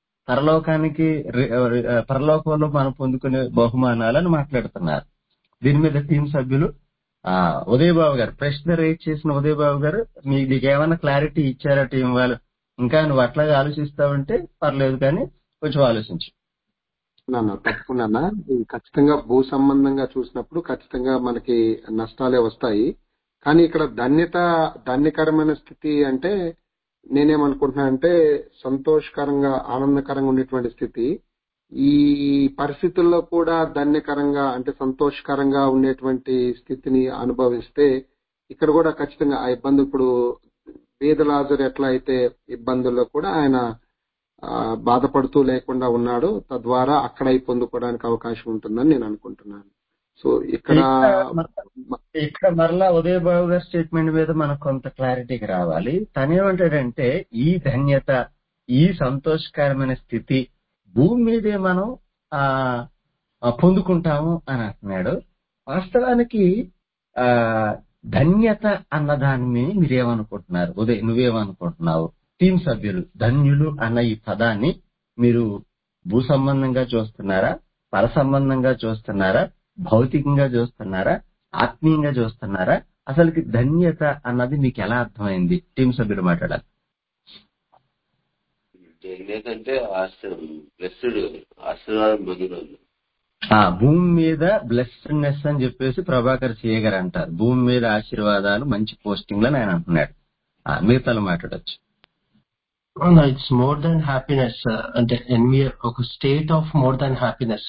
పరలోకంలో మనం పొందుకునే బహుమానాలని మాట్లాడుతున్నారు. దీని మీద టీం సభ్యులు ఉదయబాబు గారు ప్రశ్న రేట్ చేసిన ఉదయబాబు గారు మీకు ఏమైనా క్లారిటీ ఇచ్చారా టీం వాళ్ళు? ఇంకా నువ్వు అట్లాగే ఆలోచిస్తావంటే పర్లేదు, కానీ కొంచెం ఆలోచించు. తప్పకుండా ఇది ఖచ్చితంగా భూ సంబంధంగా చూసినప్పుడు ఖచ్చితంగా మనకి నష్టాలే వస్తాయి. కానీ ఇక్కడ ధన్యకరమైన స్థితి అంటే నేనేమనుకుంటున్నా అంటే సంతోషకరంగా ఆనందకరంగా ఉండేటువంటి స్థితి. ఈ పరిస్థితుల్లో కూడా ధన్యకరంగా అంటే సంతోషకరంగా ఉండేటువంటి స్థితిని అనుభవిస్తే ఇక్కడ కూడా ఖచ్చితంగా ఆ ఇబ్బంది ఇప్పుడు పేదలాజరు ఎట్లా అయితే ఇబ్బందుల్లో కూడా ఆయన బాధపడుతూ లేకుండా ఉన్నాడు, తద్వారా అక్కడ పొందుకోవడానికి అవకాశం ఉంటుందని నేను అనుకుంటున్నాను. సో ఇక్కడ ఇక్కడ మరలా ఉదయ బాబు గారి స్టేట్మెంట్ మీద మనకు కొంత క్లారిటీకి రావాలి. తనేమంటాడంటే ఈ ధన్యత, ఈ సంతోషకరమైన స్థితి భూమి మీదే మనం పొందుకుంటాము అని అంటున్నాడు. వాస్తవానికి ఆ ధన్యత అన్న దాన్ని మీరేమనుకుంటున్నారు? ఉదయ్, నువ్వేమనుకుంటున్నావు? టీం సభ్యులు ధన్యులు అన్న ఈ పదాన్ని మీరు భూ సంబంధంగా చూస్తున్నారా, పర సంబంధంగా చూస్తున్నారా, భౌతికంగా చూస్తున్నారా, ఆత్మీయంగా చూస్తున్నారా? అసలుకి ధన్యత అన్నది మీకు ఎలా అర్థమైంది? టీం సభ్యులు మాట్లాడాలి. ఎందుకంటే బ్లెస్డ్ ఆశీర్వాదం పొందినోళ్ళు. భూమి మీద బ్లెస్డ్నెస్ అని చెప్పేసి ప్రభాకర్ సిఏ గారు అంటారు. భూమి మీద ఆశీర్వాదాలు, మంచి పోస్టింగ్లు అని ఆయన అంటున్నాడు. మిగతాలు మాట్లాడచ్చు. ఇట్స్ మోర్ దాన్ హ్యాపీనెస్, అంటే ఒక state of more than happiness.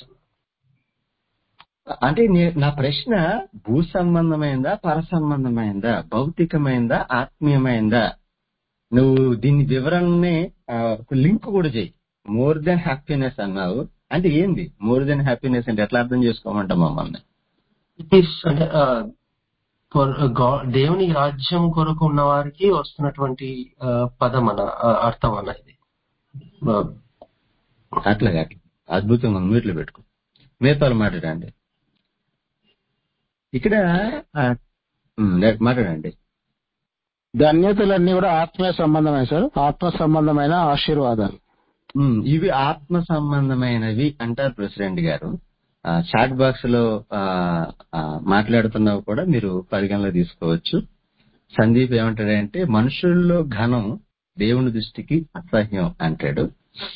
అంటే నా ప్రశ్న భూ సంబంధమైందా, పర సంబంధమైందా, భౌతికమైందా, ఆత్మీయమైందా? నువ్వు దీని వివరణని లింక్ కూడా చెయ్యి. మోర్ దెన్ హ్యాపీనెస్ అన్నావు అంటే ఏంది? మోర్ దెన్ హ్యాపీనెస్ అంటే ఎట్లా అర్థం చేసుకోమంటాం మమ్మల్ని? ఇట్ ఈస్ అంటే దేవుని రాజ్యం కొరకు ఉన్న వారికి వస్తున్నటువంటి పదం అన్న అర్థం అన్న ఇది. అట్లాగా అద్భుతంగా మీట్లు పెట్టుకో. మిగతాలు మాట్లాడండి. ఇక్కడ మాట్లాడండి. ధన్యతలన్నీ కూడా ఆత్మీయ సంబంధమైన సార్, ఆత్మ సంబంధమైన ఆశీర్వాదాలు. ఇవి ఆత్మ సంబంధమైనవి అంటారు ప్రెసిడెంట్ గారు. చాట్ బాక్స్ లో మాట్లాడుతున్నవి కూడా మీరు పరిగణలో తీసుకోవచ్చు. సందీప్ ఏమంటాడంటే మనుషుల్లో ఘనం దేవుని దృష్టికి అసహ్యం అంటాడు.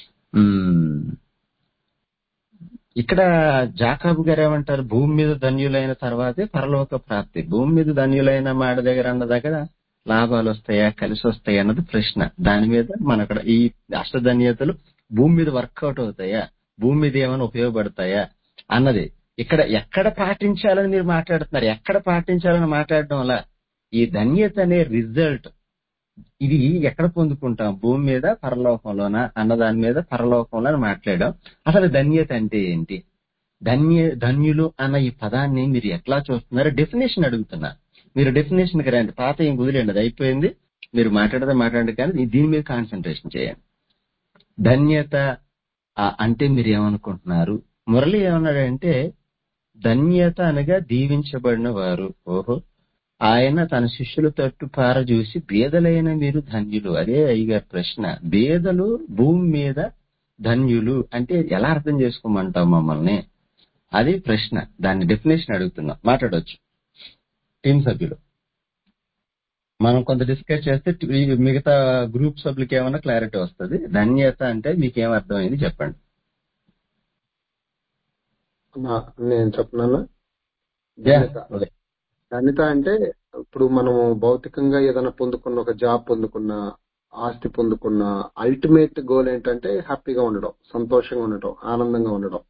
ఇక్కడ జాకాబు గారు ఏమంటారు? భూమి మీద ధన్యులైన తర్వాతే పరలోక ప్రాప్తి. భూమి మీద ధన్యులైన మాట దగ్గర అన్న దగ్గర లాభాలు వస్తాయా, కలిసి వస్తాయా అన్నది ప్రశ్న. దాని మీద మన అక్కడ ఈ అష్టధన్యతలు భూమి మీద వర్కౌట్ అవుతాయా, భూమి మీద ఏమైనా ఉపయోగపడతాయా అన్నది. ఇక్కడ ఎక్కడ పాటించాలని మీరు మాట్లాడుతున్నారు. ఎక్కడ పాటించాలని మాట్లాడడం వల్ల ఈ ధన్యత అనే రిజల్ట్ ఇది ఎక్కడ పొందుకుంటాం? భూమి మీద పరలోకంలోనా అన్న దాని మీద పరలోకంలో మాట్లాడాం. అసలు ధన్యత అంటే ఏంటి? ధన్యులు అన్న ఈ పదాన్ని మీరు ఎట్లా చూస్తున్నారు? డెఫినేషన్ అడుగుతున్నా. మీరు డెఫినేషన్ కి రండి. పాత ఏం కుదిలేండి, అది అయిపోయింది. మీరు మాట్లాడదు కానీ దీని మీద కాన్సన్ట్రేషన్ చేయండి. ధన్యత అంటే మీరు ఏమనుకుంటున్నారు? మురళి ఏమన్నాడంటే ధన్యత అనగా దీవించబడిన వారు. ఓహో, ఆయన తన శిష్యుల తట్టు పారజూసి బేదలైన మీరు ధన్యులు. అదే అయ్యగారి ప్రశ్న. బేదలు భూమి మీద ధన్యులు అంటే ఎలా అర్థం చేసుకోమంటాం మమ్మల్ని? అది ప్రశ్న. దాన్ని డెఫినేషన్ అడుగుతున్నాం. మాట్లాడవచ్చు టీం సభ్యులు. మనం కొంత డిస్కస్ చేస్తే మిగతా గ్రూప్ సభ్యులకి ఏమైనా క్లారిటీ వస్తుంది. ధన్యత అంటే మీకేం అర్థమైంది చెప్పండి. నేను చెప్తున్నాను. ధన్యత అంటే ఇప్పుడు మనము భౌతికంగా ఏదైనా పొందుకున్న, ఒక జాబ్ పొందుకున్న, ఆస్తి పొందుకున్న అల్టిమేట్ గోల్ ఏంటంటే హ్యాపీగా ఉండడం, సంతోషంగా ఉండటం, ఆనందంగా ఉండడం.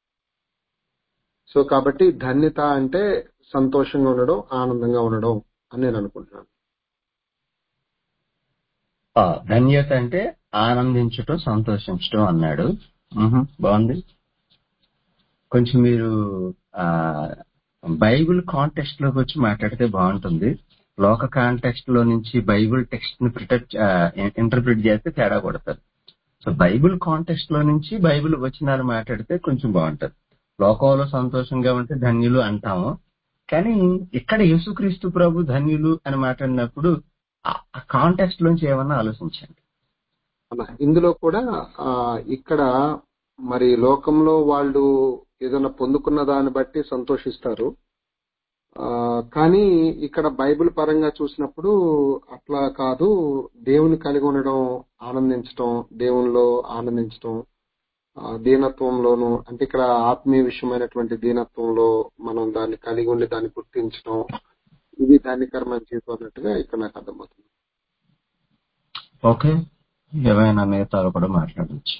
సో కాబట్టి ధన్యత అంటే సంతోషంగా ఉండడం, ఆనందంగా ఉండడం అని నేను అనుకుంటున్నాను. ధన్యత అంటే ఆనందించటం, సంతోషించటం అన్నాడు. బాగుంది. కొంచెం మీరు బైబిల్ కాంటెక్స్ట్ లోకి వచ్చి మాట్లాడితే బాగుంటుంది. లోక కాంటెక్స్ట్ లో నుంచి బైబిల్ టెక్స్ట్ ని ఇంటర్ప్రిట్ చేస్తే తేడా కొడతారు. సో బైబిల్ కాంటెక్స్ట్ లో నుంచి బైబిల్ వచనాలు మాట్లాడితే కొంచెం బాగుంటది. లోకంలో సంతోషంగా ఉంటే ధన్యులు అంటాము, కానీ ఇక్కడ యేసుక్రీస్తు ప్రభు ధన్యులు అని మాట్లాడినప్పుడు ఆ కాంటెక్స్ట్ లోంచి ఏమన్నా ఆలోచించండి. ఇందులో కూడా ఇక్కడ మరి లోకంలో వాళ్ళు ఏదైనా పొందుకున్న దాన్ని బట్టి సంతోషిస్తారు, కానీ ఇక్కడ బైబిల్ పరంగా చూసినప్పుడు అట్లా కాదు. దేవుని కలిగి ఉండడం, ఆనందించటం, దేవునిలో ఆనందించటం, దీనత్వంలోను, అంటే ఇక్కడ ఆత్మీయ విషయమైనటువంటి దీనత్వంలో మనం దాన్ని కలిగి ఉండి దాన్ని గుర్తించడం, ఇది ధన్యకరమైన జీవితం అన్నట్టుగా ఇక్కడ నాకు అర్థమవుతుంది. ఓకే, ఏమైనా మిగతాలు కూడా మాట్లాడచ్చు.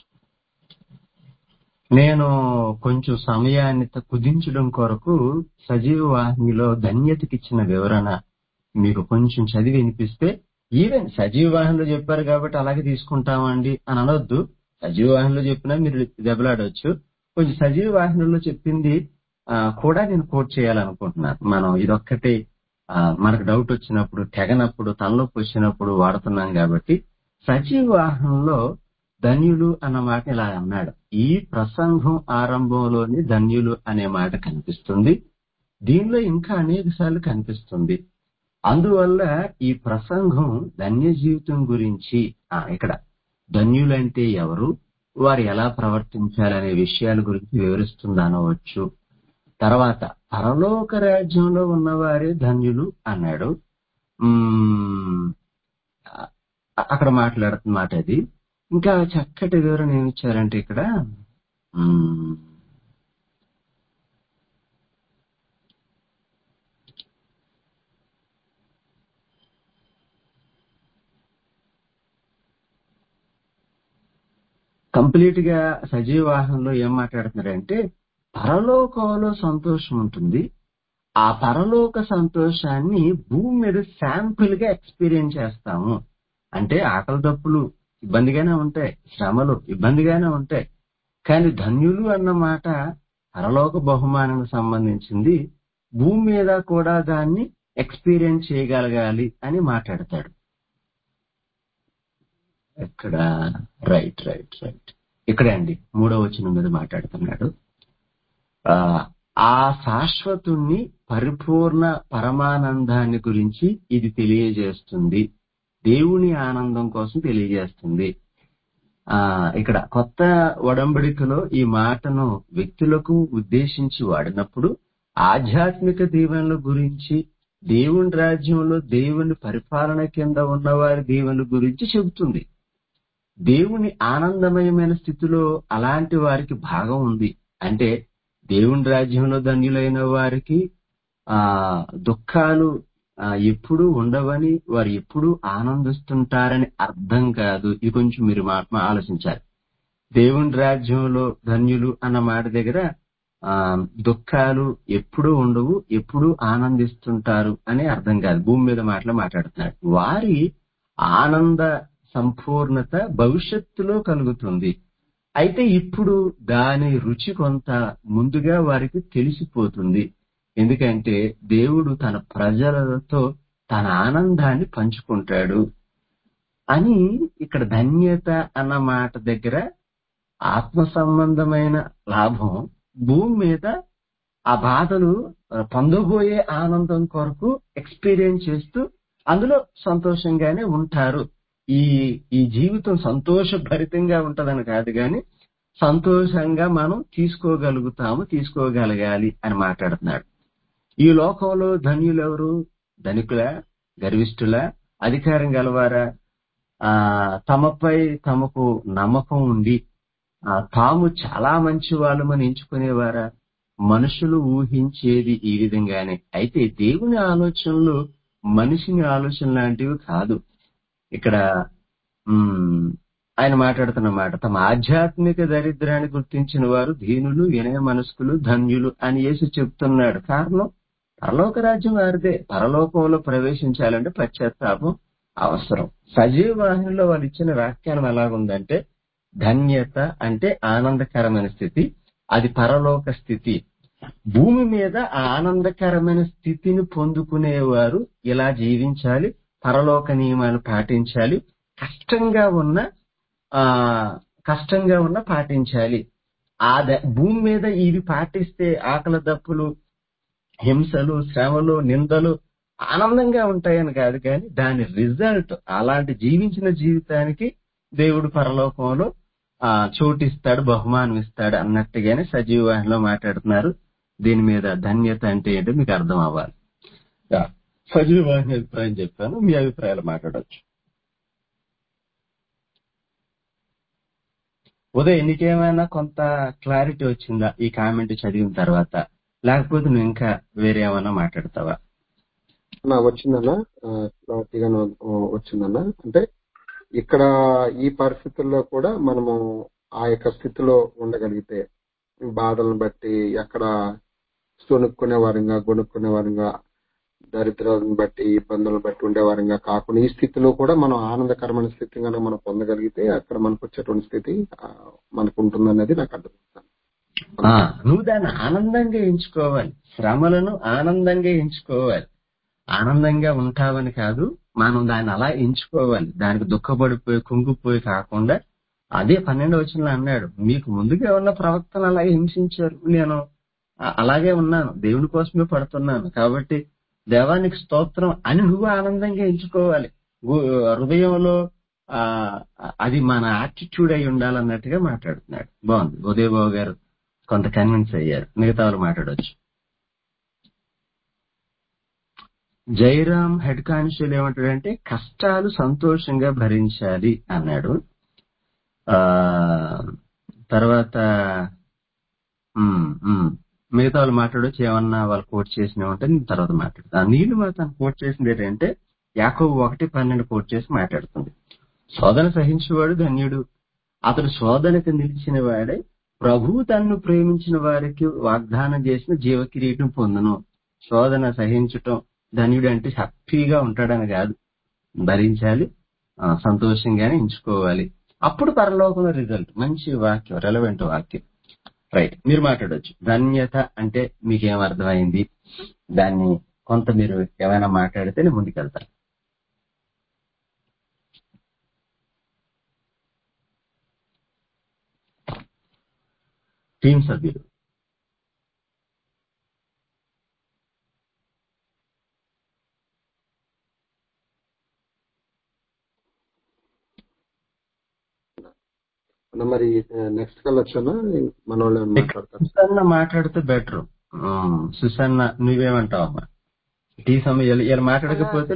నేను కొంచెం సమయాన్ని కుదించడం కొరకు సజీవ వాహినిలో ధన్యతకి ఇచ్చిన వివరణ మీకు కొంచెం చదివి వినిపిస్తే, ఈవెన్ సజీవ వాహినిలో చెప్పారు కాబట్టి అలాగే తీసుకుంటామండి అని అనొద్దు. సజీవ వాహినిలో చెప్పినా మీరు దెబ్బలాడవచ్చు. కొంచెం సజీవ వాహినిలో చెప్పింది కూడా నేను కోట్ చేయాలనుకుంటున్నాను. మనం ఇదొక్కటి మనకు డౌట్ వచ్చినప్పుడు, తెగనప్పుడు, తలనొప్పి వచ్చినప్పుడు వాడుతున్నాం కాబట్టి సజీవ వాహనంలో ధన్యులు అన్న మాట ఇలా అన్నాడు. ఈ ప్రసంగం ఆరంభంలోని ధన్యులు అనే మాట కనిపిస్తుంది. దీనిలో ఇంకా అనేక సార్లు కనిపిస్తుంది. అందువల్ల ఈ ప్రసంగం ధన్య జీవితం గురించి, ఇక్కడ ధన్యులంటే ఎవరు, వారు ఎలా ప్రవర్తించాలనే విషయాల గురించి వివరిస్తుంది అనవచ్చు. తర్వాత పరలోక రాజ్యంలో ఉన్నవారే ధన్యులు అన్నాడు. అక్కడ మాట్లాడుతున్న మాట అది. ఇంకా చక్కటి వివరణ ఏమి ఇచ్చారంటే ఇక్కడ కంప్లీట్ గా సజీవ వాహనంలో ఏం మాట్లాడుతున్నారంటే, పరలోకంలో సంతోషం ఉంటుంది. ఆ పరలోక సంతోషాన్ని భూమి మీద శాంపుల్ గా ఎక్స్పీరియన్స్ చేస్తాము. అంటే ఆకలి దప్పులు ఇబ్బందిగానే ఉంటాయి, శ్రమలు ఇబ్బందిగానే ఉంటాయి. కానీ ధన్యులు అన్న మాట పరలోక బహుమానానికి సంబంధించింది. భూమి మీద కూడా దాన్ని ఎక్స్పీరియన్స్ చేయగలగాలి అని మాట్లాడతాడు. ఇక్కడ రైట్ ఇక్కడే అండి 3వ వచనం మీద మాట్లాడుతున్నాడు. ఆ శాశ్వతుణ్ణి పరిపూర్ణ పరమానందాన్ని గురించి ఇది తెలియజేస్తుంది. దేవుని ఆనందం కోసం తెలియజేస్తుంది. ఇక్కడ కొత్త ఒడంబడికలో ఈ మాటను వ్యక్తులకు ఉద్దేశించి వాడినప్పుడు ఆధ్యాత్మిక దీవెనల గురించి, దేవుని రాజ్యంలో దేవుని పరిపాలన కింద ఉన్నవారి దీవెనల గురించి చెబుతుంది. దేవుని ఆనందమయమైన స్థితిలో అలాంటి వారికి భాగం ఉంది. అంటే దేవుని రాజ్యంలో ధన్యులైన వారికి దుఃఖాలు ఎప్పుడూ ఉండవని, వారు ఎప్పుడూ ఆనందిస్తుంటారని అర్థం కాదు. ఇది కొంచెం మీరు ఆలోచించాలి. దేవుని రాజ్యంలో ధన్యులు అన్న మాట దగ్గర దుఃఖాలు ఎప్పుడూ ఉండవు, ఎప్పుడూ ఆనందిస్తుంటారు అని అర్థం కాదు. భూమి మీద మాట్లాడుతున్నారు. వారి ఆనంద సంపూర్ణత భవిష్యత్తులో కలుగుతుంది. అయితే ఇప్పుడు దాని రుచి కొంత ముందుగా వారికి తెలిసిపోతుంది. ఎందుకంటే దేవుడు తన ప్రజలతో తన ఆనందాన్ని పంచుకుంటాడు అని ఇక్కడ ధన్యత అన్న మాట దగ్గర ఆత్మ సంబంధమైన లాభం, భూమి మీద ఆ బాధలు పొందబోయే ఆనందం కొరకు ఎక్స్పీరియన్స్ చేస్తూ అందులో సంతోషంగానే ఉంటారు. ఈ జీవితం సంతోషభరితంగా ఉంటదని కాదు, కానీ సంతోషంగా మనం తీసుకోగలగాలి అని మాట్లాడుతున్నాడు. ఈ లోకంలో ధన్యులెవరు? ధనికుల, గర్విష్ఠుల, అధికారం గలవారా, తమపై తమకు నమ్మకం ఉండి తాము చాలా మంచి వాళ్ళమని ఎంచుకునేవారా? మనుషులు ఊహించేది ఈ విధంగానే. అయితే దేవుని ఆలోచనలు మనిషిని ఆలోచన లాంటివి కాదు. ఇక్కడ ఆయన మాట్లాడుతున్న మాట, తమ ఆధ్యాత్మిక దరిద్రాన్ని గుర్తించిన వారు దీనులు, వినయ మనస్కులు, ధన్యులు అని యేసు చెప్తున్నాడు. కారణం పరలోక రాజ్యం వారిదే. పరలోకంలో ప్రవేశించాలంటే పశ్చాత్తాపం అవసరం. సజీవ వాహినిలో వాళ్ళు ఇచ్చిన వ్యాఖ్యానం ఎలాగుందంటే, ధన్యత అంటే ఆనందకరమైన స్థితి, అది పరలోక స్థితి. భూమి మీద ఆ ఆనందకరమైన స్థితిని పొందుకునేవారు ఇలా జీవించాలి, పరలోక నియమాలు పాటించాలి, కష్టంగా ఉన్న పాటించాలి. భూమి మీద ఇవి పాటిస్తే ఆకలి దప్పులు, హింసలు, శ్రమలు, నిందలు ఆనందంగా ఉంటాయని కాదు, కానీ దాని రిజల్ట్ అలాంటి జీవించిన జీవితానికి దేవుడు పరలోకంలో చోటిస్తాడు, బహుమానం ఇస్తాడు అన్నట్టుగానే సజీవ వాహినిలో మాట్లాడుతున్నారు. దీని మీద ధన్యత అంటే ఏంటో మీకు అర్థం అవ్వాలి. సజీవ వాహిని అభిప్రాయం చెప్పాను, మీ అభిప్రాయాలు మాట్లాడవచ్చు. ఉదయ్ నీకేమైనా కొంత క్లారిటీ వచ్చిందా ఈ కామెంట్ చదివిన తర్వాత, లేకపోతే నువ్వు ఇంకా వేరే ఏమైనా మాట్లాడతావా? వచ్చిందన్నా, క్లారిటీగా వచ్చిందన్నా. అంటే ఇక్కడ ఈ పరిస్థితుల్లో కూడా మనము ఆ యొక్క స్థితిలో ఉండగలిగితే, బాధలను బట్టి ఎక్కడ సొనుక్కునే వారంగా, గొనుక్కునే వారంగా, దరిద్రాలను బట్టి, ఇబ్బందులను బట్టి ఉండేవారంగా కాకుండా ఈ స్థితిలో కూడా మనం ఆనందకరమైన స్థితి కనుక మనం పొందగలిగితే అక్కడ మనకు వచ్చేటువంటి స్థితి మనకు ఉంటుందనేది నాకు అర్థమవుతాను. నువ్వు దాన్ని ఆనందంగా ఎంచుకోవాలి, శ్రమలను ఆనందంగా ఎంచుకోవాలి. ఆనందంగా ఉంటావని కాదు, మనం దాన్ని అలా ఎంచుకోవాలి. దానికి దుఃఖపడిపోయి కుంగిపోయి కాకుండా, అదే 12వ వచనంలో అన్నాడు, మీకు ముందుగా ఉన్న ప్రవక్తను అలాగే హింసించారు, నేను అలాగే ఉన్నాను, దేవుని కోసమే పడుతున్నాను, కాబట్టి దేవానికి స్తోత్రం అని నువ్వు ఆనందంగా ఎంచుకోవాలి. హృదయంలో అది మన యాటిట్యూడ్ అయి ఉండాలన్నట్టుగా మాట్లాడుతున్నాడు. బాగుంది. ఉదయబాబు గారు కొంత కన్విన్స్ అయ్యారు, మిగతా వాళ్ళు మాట్లాడవచ్చు. జైరామ్ హెడ్ కానిస్టేబుల్ ఏమంటాడంటే కష్టాలు సంతోషంగా భరించాలి అన్నాడు. తర్వాత మిగతా వాళ్ళు మాట్లాడొచ్చు, ఏమన్నా వాళ్ళు కోట్ చేసినామంటే నేను తర్వాత మాట్లాడతాను. నీళ్ళు మాత్రం కోట్ చేసింది ఏంటంటే యాకోబు 1:12 కోట్ చేసి మాట్లాడుతుంది. శోధన సహించేవాడు ధన్యుడు, అతడు శోధనకు నిలిచిన వాడే ప్రభువు తన్ను ప్రేమించిన వారికి వాగ్దానం చేసిన జీవ కిరీటం పొందును. శోధన సహించటం ధన్యుడు అంటే హ్యాపీగా ఉంటాడని కాదు, భరించాలి, సంతోషంగానే ఎంచుకోవాలి. అప్పుడు పరలోకంలో రిజల్ట్. మంచి వాక్యం, రెలవెంట్ వాక్యం. రైట్, మీరు మాట్లాడొచ్చు. ధన్యత అంటే మీకేం అర్థమైంది, దాన్ని కొంత మీరు ఏమైనా మాట్లాడితే నేను ముందుకెళ్తాను. టీం సభ్యులు మరి నెక్స్ట్ కల్ వచ్చానా మన వాళ్ళు మాట్లాడతారు. సుసన్న మాట్లాడితే బెటర్. సుసన్న నువ్వేమంటావమ్మా? టీ సమయం ఇలా మాట్లాడకపోతే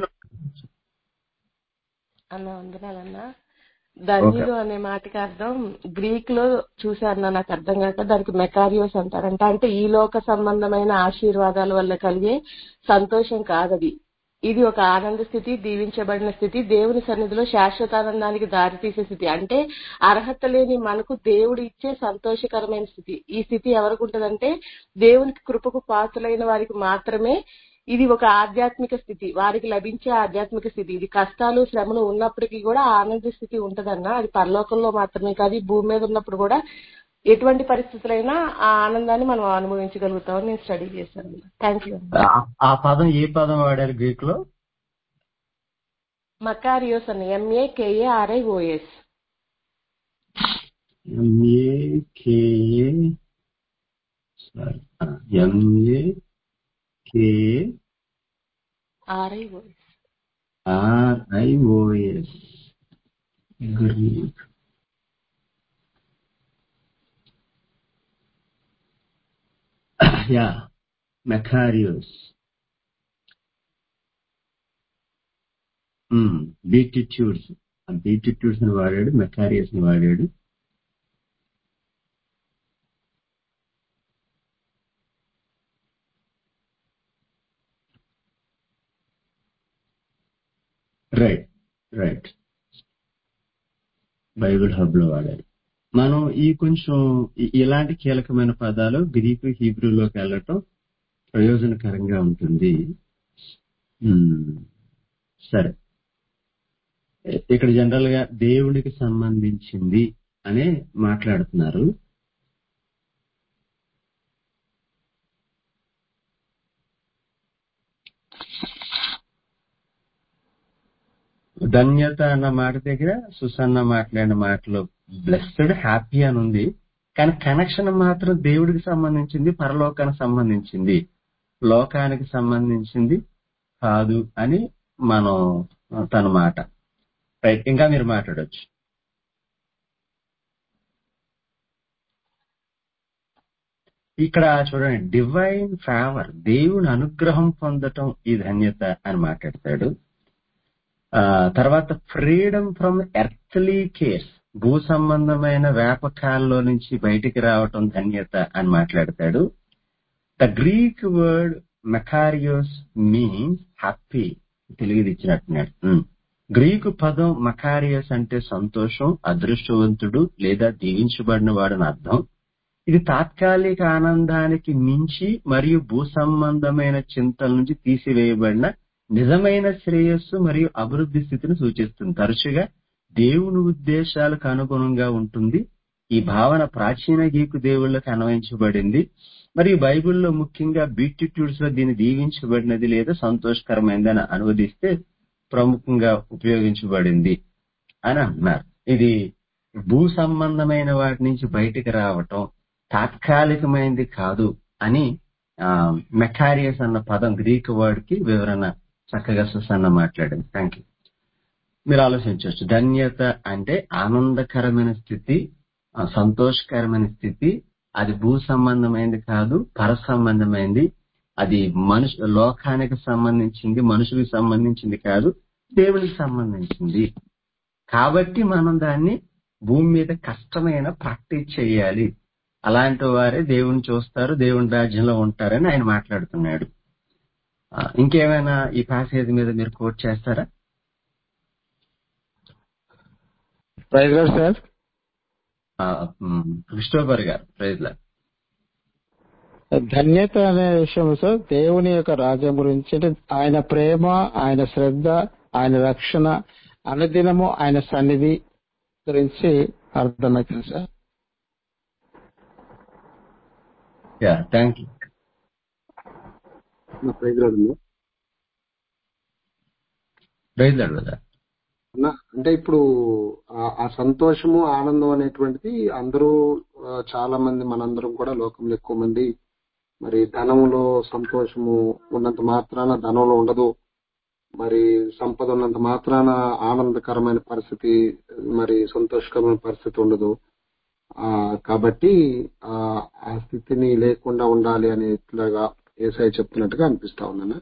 అన్న వందనాలన్నా. ధన్యుడు అనే మాటకి అర్థం గ్రీక్ లో చూసారన్నా, నాకు అర్థం కాక దానికి మెకారియోస్ అంటారంట. అంటే ఈ లోక సంబంధమైన ఆశీర్వాదాల వల్ల కలిగే సంతోషం కాదది. ఇది ఒక ఆనంద స్థితి, దీవించబడిన స్థితి, దేవుని సన్నిధిలో శాశ్వతానందానికి దారితీసే స్థితి. అంటే అర్హత లేని మనకు దేవుడు ఇచ్చే సంతోషకరమైన స్థితి. ఈ స్థితి ఎవరికి ఉంటదంటే దేవునికి కృపకు పాత్రులైన వారికి మాత్రమే ఇది ఒక ఆధ్యాత్మిక స్థితి, వారికి లభించే ఆధ్యాత్మిక స్థితి. ఇది కష్టాలు శ్రమలు ఉన్నప్పటికీ కూడా ఆనంద స్థితి ఉంటదన్నా. అది పరలోకంలో మాత్రమే కాదు, ఈ భూమి మీద ఉన్నప్పుడు కూడా ఎటువంటి పరిస్థితులైనా ఆ ఆనందాన్ని మనం అనుభవించగలుగుతామని నేను స్టడీ చేశాను. Thank you. ఆ పదం ఏ పదం వాడారు గ్రీక్ లో? మకారియోస్ అన్న, MAKARIOS. MAKARIOS Greek. Yeah, makarios. Beatitudes, beatitudes ని వాడాడు, మెకారియోస్ ని వాడాడు. రైట్ రైట్, బైబిల్ హబ్ లో వాడారు. మనం ఈ కొంచెం ఇలాంటి కీలకమైన పదాలు గ్రీకు హీబ్రూలోకి వెళ్ళటం ప్రయోజనకరంగా ఉంటుంది. సరే, ఇక్కడ జనరల్ గా దేవునికి సంబంధించింది అనే మాట్లాడుతున్నారు. ధన్యత అన్న మాట దగ్గర సుసన్న మాట్లాడిన మాటలో బ్లెస్డ్, హ్యాపీ అని ఉంది. కానీ కనెక్షన్ మాత్రం దేవుడికి సంబంధించింది, పరలోకానికి సంబంధించింది, లోకానికి సంబంధించింది కాదు అని మనం తన మాట. రైట్, ఇంకా మీరు మాట్లాడొచ్చు. ఇక్కడ చూడండి, డివైన్ ఫేవర్, దేవుని అనుగ్రహం పొందటం ఈ ధన్యత అని మాట్లాడతాడు. తర్వాత ఫ్రీడమ్ ఫ్రమ్ ఎర్త్లీ కేర్స్, భూ సంబంధమైన వ్యాపకాల్లో నుంచి బయటికి రావటం ధన్యత అని మాట్లాడతాడు. The Greek word makarios means happy, తెలుగుది ఇచ్చినట్టున్నాడు. గ్రీకు పదం మకారియస్ అంటే సంతోషం, అదృష్టవంతుడు లేదా దీవించబడిన వాడని అర్థం. ఇది తాత్కాలిక ఆనందానికి మించి మరియు భూ సంబంధమైన చింతల నుంచి తీసివేయబడిన నిజమైన శ్రేయస్సు మరియు అభివృద్ధి స్థితిని సూచిస్తుంది. తరచుగా దేవుని ఉద్దేశాలకు అనుగుణంగా ఉంటుంది. ఈ భావన ప్రాచీన గ్రీకు దేవుళ్ళకు అన్వయించబడింది మరియు బైబిల్లో ముఖ్యంగా బీటిట్యూడ్స్ లో దీన్ని దీవించబడినది లేదా సంతోషకరమైనదని అనువదిస్తే ప్రముఖంగా ఉపయోగించబడింది అని అంటున్నారు. ఇది భూ సంబంధమైన వాటి నుంచి బయటికి రావటం తాత్కాలికమైనది కాదు అని మెకారియస్ అన్న పదం గ్రీక్ వర్డ్ కి వివరణ చక్కగా సుసన్న మాట్లాడింది. Thank you. మీరు ఆలోచించవచ్చు, ధన్యత అంటే ఆనందకరమైన స్థితి, సంతోషకరమైన స్థితి. అది భూ సంబంధమైనది కాదు, పర సంబంధమైనది. అది లోకానికి సంబంధించింది, మనుషులకు సంబంధించింది కాదు, దేవునికి సంబంధించింది. కాబట్టి మనం దాన్ని భూమి మీద కష్టమైన ప్రాక్టీస్ చేయాలి. అలాంటి వారే దేవుని చూస్తారు, దేవుని రాజ్యంలో ఉంటారని ఆయన మాట్లాడుతున్నాడు. ఇంకేమైనా ఈ ప్యాసేజ్ మీద మీరు కోట్ చేస్తారా? Praise Lord sir. Christopher garu, praise Lord. ధన్యత అనే విషయం సార్ దేవుని యొక్క రాజ్యం గురించి, అంటే ఆయన ప్రేమ, ఆయన శ్రద్ధ, ఆయన రక్షణ, అనుదినము ఆయన సన్నిధి గురించి అర్థమవుతుంది sir. Thank you. Praise Lord praise Lord కదా. అంటే ఇప్పుడు ఆ సంతోషము, ఆనందం అనేటువంటిది అందరూ చాలా మంది, మనందరం కూడా లోకంలో ఎక్కువ మంది మరి ధనంలో సంతోషము ఉన్నంత మాత్రాన ధనంలో ఉండదు, మరి సంపద ఉన్నంత మాత్రాన ఆనందకరమైన పరిస్థితి, మరి సంతోషకరమైన పరిస్థితి ఉండదు. కాబట్టి ఆ స్థితిని లేకుండా ఉండాలి అనేట్లాగా యేసయ్య చెప్తున్నట్టుగా అనిపిస్తా ఉందన్న.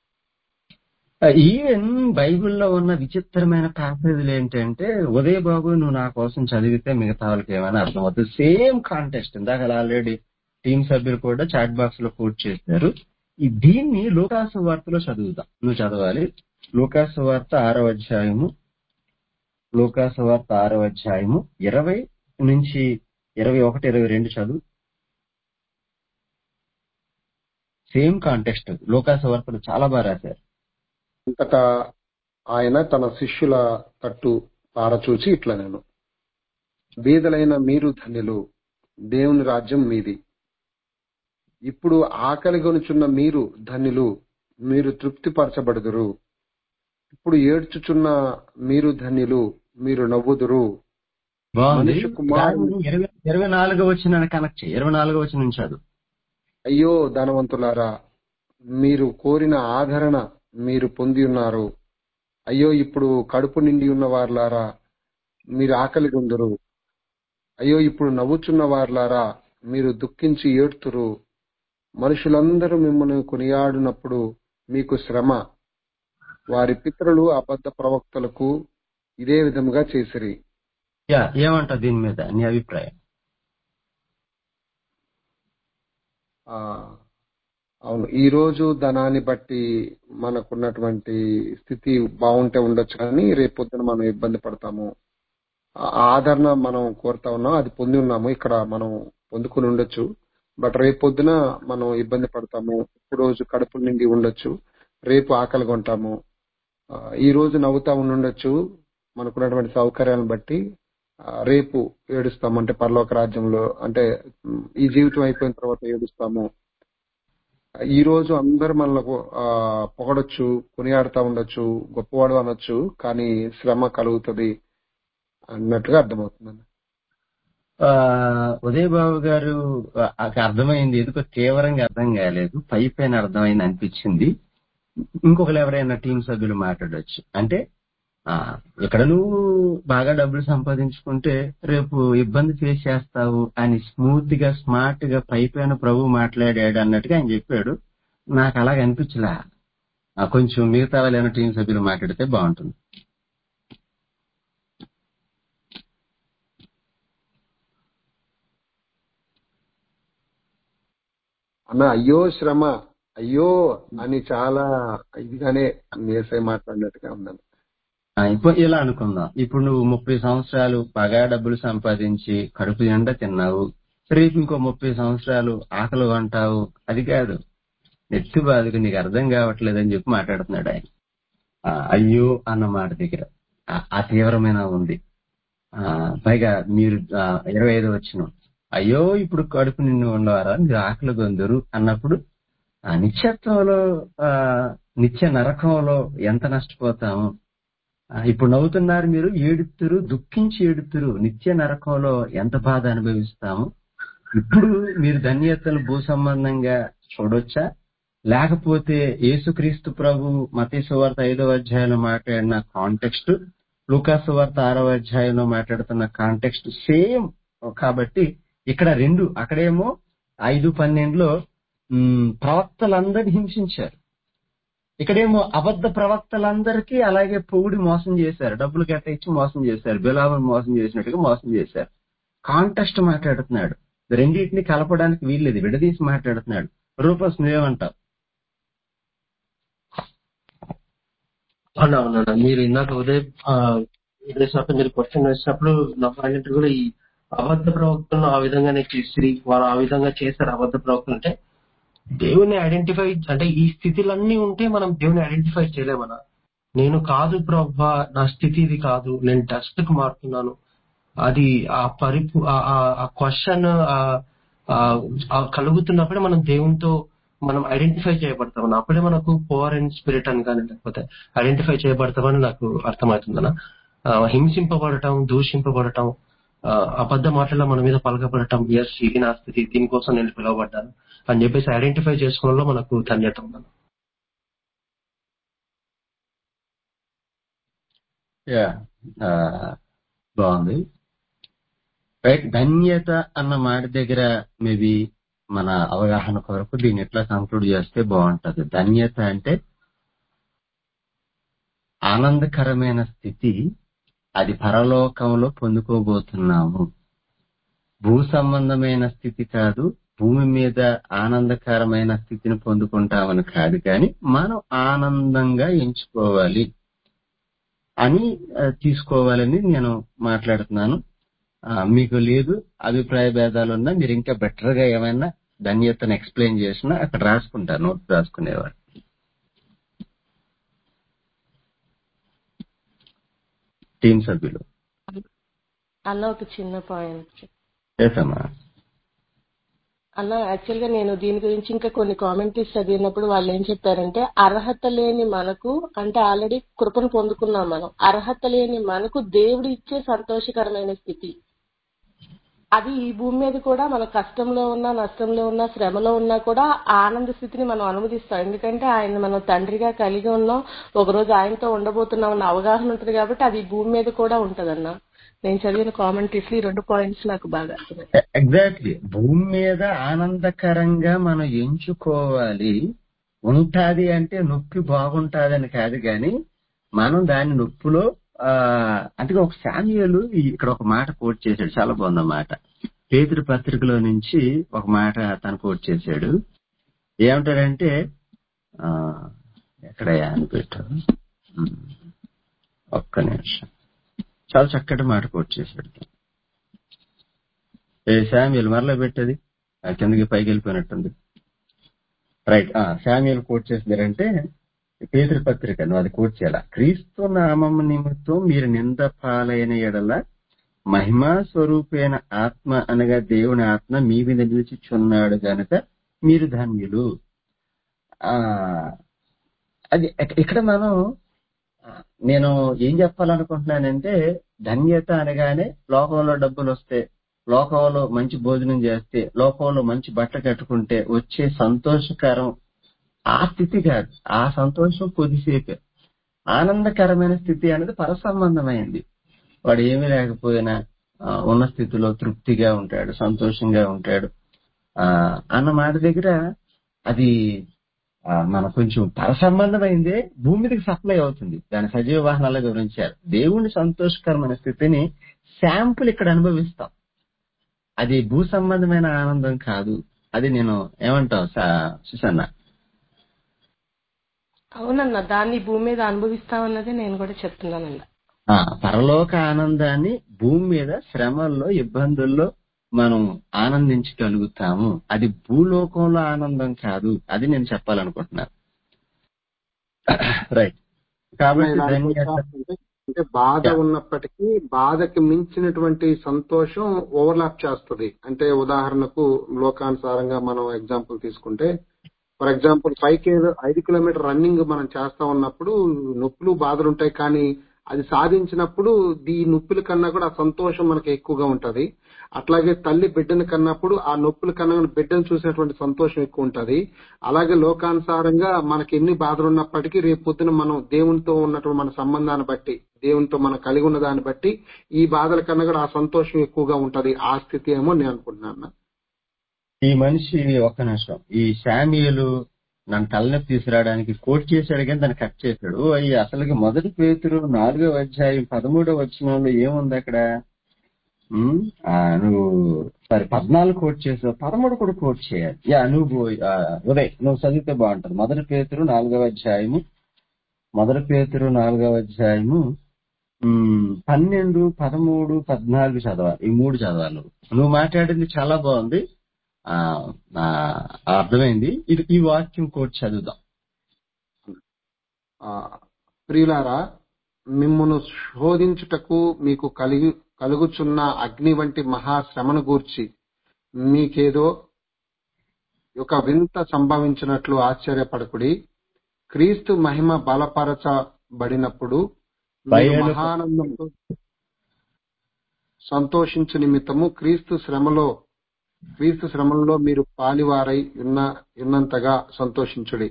ఈవెన్ బైబిల్లో ఉన్న విచిత్రమైన ప్యాసేజ్లు ఏంటంటే, ఉదయ్ బాబు నువ్వు నా కోసం చదివితే మిగతా వాళ్ళకి ఏమైనా అర్థమవుతుంది. సేమ్ కాంటెస్ట్ ఇందాక ఆల్రెడీ టీం సభ్యులు కూడా చాట్ బాక్స్ లో కోట్ చేశారు. దీన్ని లూకాసు వార్తలో చదువుతాం. నువ్వు చదవాలి. లూకాసు వార్త 6వ అధ్యాయము, లూకాసు వార్త 6వ అధ్యాయము 20 నుంచి 21, 22 చదువు. సేమ్ కాంటెస్ట్ లూకాసు వార్తలు చాలా బాగా రాశారు. అంతటా ఆయన తన శిష్యుల తట్టు పారచూచి ఇట్లా, నేను బీదలైన మీరు ధన్యులు, దేవుని రాజ్యం మీది. ఇప్పుడు ఆకలి గొనుచున్న మీరు ధన్యులు, మీరు తృప్తిపరచబడుదురు. ఇప్పుడు ఏడ్చుచున్న మీరు ధన్యులు, మీరు నవ్వుదురు. బాగుంది. మనుష్య కుమారుని 24వ వచనాన్ని కనెక్ట్ చేయి. 24వ వచనం చదువు. అయ్యో ధనవంతులారా, మీరు కోరిన ఆదరణ మీరు పొంది ఉన్నారు. అయ్యో ఇప్పుడు కడుపు నిండి ఉన్న వారులారా, మీరు ఆకలి గొందురు. అయ్యో ఇప్పుడు నవ్వుచున్న వారులారా, మీరు దుఃఖించి ఏడ్తురు. మనుషులందరూ మిమ్మల్ని కొనియాడినప్పుడు మీకు శ్రమ. వారి పితరులు అబద్ధ ప్రవక్తలకు ఇదే విధముగా చేసిరి. ఏమంటావు దీని మీద నీ అభిప్రాయం? అవును, ఈ రోజు ధనాన్ని బట్టి మనకున్నటువంటి స్థితి బాగుంటే ఉండొచ్చు, కానీ రేపొద్దున మనం ఇబ్బంది పడతాము. ఆదరణ మనం కోరుతా ఉన్నాం, అది పొంది ఉన్నాము, ఇక్కడ మనం పొందుకుని ఉండొచ్చు. బట్ రేపొద్దున మనం ఇబ్బంది పడతాము. రోజు కడుపు నిండి ఉండొచ్చు, రేపు ఆకలి కొంటాము. ఈ రోజు నవ్వుతా ఉండొచ్చు మనకున్నటువంటి సౌకర్యాలను బట్టి, రేపు ఏడుస్తాము. అంటే పరలోక రాజ్యంలో, అంటే ఈ జీవితం అయిపోయిన తర్వాత ఏడుస్తాము. ఈ రోజు అందరు మనల్ని పొగడొచ్చు, కొనియాడుతా ఉండొచ్చు, గొప్పవాడు అనొచ్చు, కానీ శ్రమ కలుగుతుంది అన్నట్టుగా అర్థమవుతుందండి. ఉదయ్ బాబు గారు అర్థమైంది, ఎందుకో తీవ్రంగా అర్థం కాలేదు, పైన అర్థమైంది అనిపించింది. ఇంకొకరు ఎవరైనా టీం సభ్యులు మాట్లాడొచ్చు. అంటే ఇక్కడ నువ్వు బాగా డబ్బులు సంపాదించుకుంటే రేపు ఇబ్బంది ఫేస్ చేస్తావు అని స్మూత్ గా స్మార్ట్ గా పైన ప్రభు మాట్లాడాడు అన్నట్టుగా ఆయన చెప్పాడు. నాకు అలాగ అనిపించలా. కొంచెం మిగతా వాళ్ళైనా టీం సభ్యులు మాట్లాడితే బాగుంటుంది. అన్న అయ్యో శ్రమ, అయ్యో అని చాలా ఇదిగానే యేసయ్య మాట్లాడినట్టుగా ఉందన్న. ఇప్పుడు ఇలా అనుకుందాం. ఇప్పుడు నువ్వు 30 సంవత్సరాలు బాగా డబ్బులు సంపాదించి కడుపు నిండా తిన్నావు. రేపు ఇంకో 30 సంవత్సరాలు ఆకలి కొంటావు. అది కాదు, నెత్తి బాధకు నీకు అర్థం కావట్లేదని చెప్పి మాట్లాడుతున్నాడు ఆయన. అయ్యో అన్న మాట దగ్గర ఆ తీవ్రమైన ఉంది. పైగా మీరు 25 వచ్చిన అయ్యో ఇప్పుడు కడుపు నిండి ఉండవారా, మీరు ఆకలి కొందరు అన్నప్పుడు నిత్యత్వంలో నిత్య నరకంలో ఎంత నష్టపోతాము. ఇప్పుడు నవ్వుతున్నారు మీరు, ఏడుతురు, దుఃఖించి ఏడుతురు, నిత్య నరకంలో ఎంత బాధ అనుభవిస్తాము. ఇప్పుడు మీరు ధన్యతలు భూ సంబంధంగా చూడొచ్చా, లేకపోతే యేసుక్రీస్తు ప్రభు మత్తయి సువార్త 5వ అధ్యాయంలో మాట్లాడిన కాంటెక్స్ట్, లూకా సువార్త 6వ అధ్యాయంలో మాట్లాడుతున్న కాంటెక్స్ట్ సేమ్. కాబట్టి ఇక్కడ రెండు, అక్కడేమో 5:12లో ప్రవక్తలందరినీ హింసించారు, ఇక్కడేమో అబద్ధ ప్రవక్తలందరికీ అలాగే పొగిడి మోసం చేశారు, డబ్బులు కట్టించి మోసం చేశారు, బిలామును మోసం చేసినట్టుగా మోసం చేశారు. కాంటెక్స్ట్ మాట్లాడుతున్నాడు, రెండింటిని కలపడానికి వీల్లేదు, విడదీసి మాట్లాడుతున్నాడు. రూపస్ నువ్వేమంటావు? అవునా, మీరు ఇందాక ఉదయం వేసినప్పుడు మీరు క్వశ్చన్ వేసినప్పుడు నా పాయింట్ కూడా ఈ అబద్ధ ప్రవక్తలను ఆ విధంగానే చేసి వారు ఆ విధంగా చేశారు. అబద్ధ ప్రవక్తలు అంటే దేవుని ఐడెంటిఫై, అంటే ఈ స్థితిలన్నీ ఉంటే మనం దేవుని ఐడెంటిఫై చేయలేమన్నా. నేను కాదు ప్రభా, నా స్థితి ఇది కాదు, నేను డస్ట్ కు మారుతున్నాను, అది ఆ క్వశ్చన్ కలుగుతున్నప్పుడే మనం దేవునితో మనం ఐడెంటిఫై చేయబడతామని, అప్పుడే మనకు పోర్ అండ్ స్పిరిట్ అని కానీ లేకపోతే ఐడెంటిఫై చేయబడతామని నాకు అర్థమవుతుందన్న. హింసింపబడటం, దూషింపబడటం, అబద్ధ మాటల్లో మన మీద పలకబడటం, ఎస్ ఇది నా స్థితి, దీనికోసం నేను పిలువబడ్డాను అని చెప్పేసి ఐడెంటిఫై చేసుకోవడంలో మనకు ధన్యత ఉందన్న. బాగుంది. రైట్, ధన్యత అన్న మాట దగ్గర మేబీ మన అవగాహన కొరకు దీన్ని ఎట్లా కంక్లూడ్ చేస్తే బాగుంటది. ధన్యత అంటే ఆనందకరమైన స్థితి, అది పరలోకంలో పొందుకోబోతున్నాము. భూ సంబంధమైన స్థితి కాదు, భూమి మీద ఆనందకరమైన స్థితిని పొందుకుంటామని కాదు, కానీ మనం ఆనందంగా ఎంచుకోవాలి అని తీసుకోవాలని నేను మాట్లాడుతున్నాను. మీకు లేదు అభిప్రాయ భేదాలున్నా మీరు ఇంకా బెటర్ గా ఏమైనా ధన్యతను ఎక్స్ప్లెయిన్ చేసినా అక్కడ రాసుకుంటారు, నోట్స్ రాసుకునేవారు. టీం సభ్యులు అన్న ఒక చిన్న పాయింట్ చేసామా అన్న. యాక్చువల్ గా నేను దీని గురించి ఇంకా కొన్ని కామెంటరీస్ చదివినప్పుడు వాళ్ళు ఏం చెప్పారంటే, అర్హత లేని మనకు, అంటే ఆల్రెడీ కృపను పొందుకున్నాం మనం, అర్హత లేని మనకు దేవుడు ఇచ్చే సంతోషకరమైన స్థితి అది ఈ భూమి మీద కూడా మన కష్టంలో ఉన్నా, నష్టంలో ఉన్నా, శ్రమలో ఉన్నా కూడా ఆనంద స్థితిని మనం అనుమతిస్తాం. ఎందుకంటే ఆయన మనం తండ్రిగా కలిగి ఉన్నాం, ఒకరోజు ఆయనతో ఉండబోతున్నాం అన్న అవగాహన ఉంటుంది. కాబట్టి అది ఈ భూమి మీద కూడా ఉంటదన్న. నేను చదివిన కామెంటరీస్ ఈ 2 పాయింట్స్ నాకు బాగా అర్థమయ్యాయి. ఎగ్జాక్ట్లీ, భూమి మీద ఆనందకరంగా మనం ఎంచుకోవాలి. ఉంటాది అంటే నొప్పి బాగుంటాదని కాదు, కానీ మనం దాని నొప్పిలో అంటే ఒక శామ్యూయలు ఇక్కడ ఒక మాట కోట్ చేశాడు, చాలా బాగుంది మాట. పేతురు పత్రికలో నుంచి ఒక మాట తను కోట్ చేశాడు. ఏమంటాడంటే ఎక్కడ అని పెట్టాడు, ఒక్క నిమిషం, చాలా చక్కటి మాట కోట్ చేశాడు. శామ్యూయల్ మరలా పెట్టేది కిందకి పైకి వెళ్ళిపోయినట్టుంది. రైట్, శామ్యూయల్ కోట్ చేసిందంటే పేతురు పత్రిక, నువ్వు అది కోట్ చేయాల. క్రీస్తు నామం నిమిత్తం మీరు నింద పాలైన ఎడల మహిమా స్వరూపైన ఆత్మ అనగా దేవుని ఆత్మ మీ మీద నిలిచిచున్నాడు గనుక మీరు ధన్యులు. అది ఇక్కడ నేను ఏం చెప్పాలనుకుంటున్నానంటే, ధన్యత అనగానే లోకంలో డబ్బులు వస్తే, లోకంలో మంచి భోజనం చేస్తే, లోకంలో మంచి బట్ట కట్టుకుంటే వచ్చే సంతోషకరం ఆ స్థితి కాదు. ఆ సంతోషం కొద్దిసేపే. ఆనందకరమైన స్థితి అనేది పరసంబంధమైంది. వాడు ఏమీ లేకపోయినా ఉన్న స్థితిలో తృప్తిగా ఉంటాడు, సంతోషంగా ఉంటాడు అన్న మాట దగ్గర అది మన కొంచెం పరసంబంధమైందే భూమి మీదకి సప్లై అవుతుంది. దాని సజీవ వాహనాలుగా వివరించారు. దేవుని సంతోషకరమైన స్థితిని శాంపుల్ ఇక్కడ అనుభవిస్తాం. అది భూ సంబంధమైన ఆనందం కాదు అది నేను ఏమంటావు సుసన్న? అవునన్నా, దాన్ని భూమి మీద అనుభవిస్తామన్నది నేను కూడా చెప్తున్నానన్నా. పరలోక ఆనందాన్ని భూమి మీద శ్రమల్లో ఇబ్బందుల్లో మనం ఆనందించగలుగుతాము. అది భూలోకంలో ఆనందం కాదు. అది నేను చెప్పాలనుకుంటున్నాను. రైట్. కాబట్టి అంటే బాధ ఉన్నప్పటికీ బాధకి మించినటువంటి సంతోషం ఓవర్లాప్ చేస్తుంది. అంటే ఉదాహరణకు లోకానుసారంగా మనం ఎగ్జాంపుల్ తీసుకుంటే, ఫర్ ఎగ్జాంపుల్ 5 కిలోమీటర్ రన్నింగ్ మనం చేస్తా ఉన్నప్పుడు నొప్పులు బాధలు ఉంటాయి, కానీ అది సాధించినప్పుడు ఈ నొప్పుల కన్నా కూడా ఆ సంతోషం మనకి ఎక్కువగా ఉంటది. అట్లాగే తల్లి బిడ్డను కన్నప్పుడు ఆ నొప్పుల కన్నా బిడ్డను చూసినటువంటి సంతోషం ఎక్కువ ఉంటది. అలాగే లోకానుసారంగా మనకి ఎన్ని బాధలు ఉన్నప్పటికీ రేపు పొద్దున మనం దేవునితో ఉన్నటువంటి మన సంబంధాన్ని బట్టి, దేవునితో మనం కలిగి ఉన్న దాన్ని బట్టి ఈ బాధల కన్నా కూడా ఆ సంతోషం ఎక్కువగా ఉంటది. ఆ స్థితి ఏమో నేను అనుకుంటున్నాను. ఈ మనిషి ఒక్క నిమిషం, ఈ శామ్యూయలు నన్ను తలనొప్పి తీసుకురావడానికి కోట్ చేశాడు, కానీ దాన్ని కట్ చేశాడు. అయ్యి అసలుకి 1 పేతురు 4వ అధ్యాయం 13వ వచనంలో ఏముంది అక్కడ? నువ్వు సరే 14 కోట్ చేసావు, 13 కూడా కోట్ చేయాలి. నువ్వు ఉదయ్ నువ్వు చదివితే బాగుంటది. 1 పేతురు 4వ అధ్యాయము 12, 13, 14 చదవాలి. ఈ 3 చదవాలి. నువ్వు మాట్లాడింది చాలా బాగుంది, అర్థమైంది. ఈ వాక్యం కోట్ చదువుదాం. ప్రియులారా, మిమ్మును శోధించుటకు మీకు కలుగుచున్న అగ్ని వంటి మహాశ్రమను గూర్చి మీకేదో ఒక వింత సంభవించినట్లు ఆశ్చర్యపడకుడి. క్రీస్తు మహిమ బలపరచబడినప్పుడు మీరు మహానందంతో సంతోషించు నిమిత్తము క్రీస్తు శ్రమలలో మీరు పాలివారై ఉన్నంతగా సంతోషించుడి.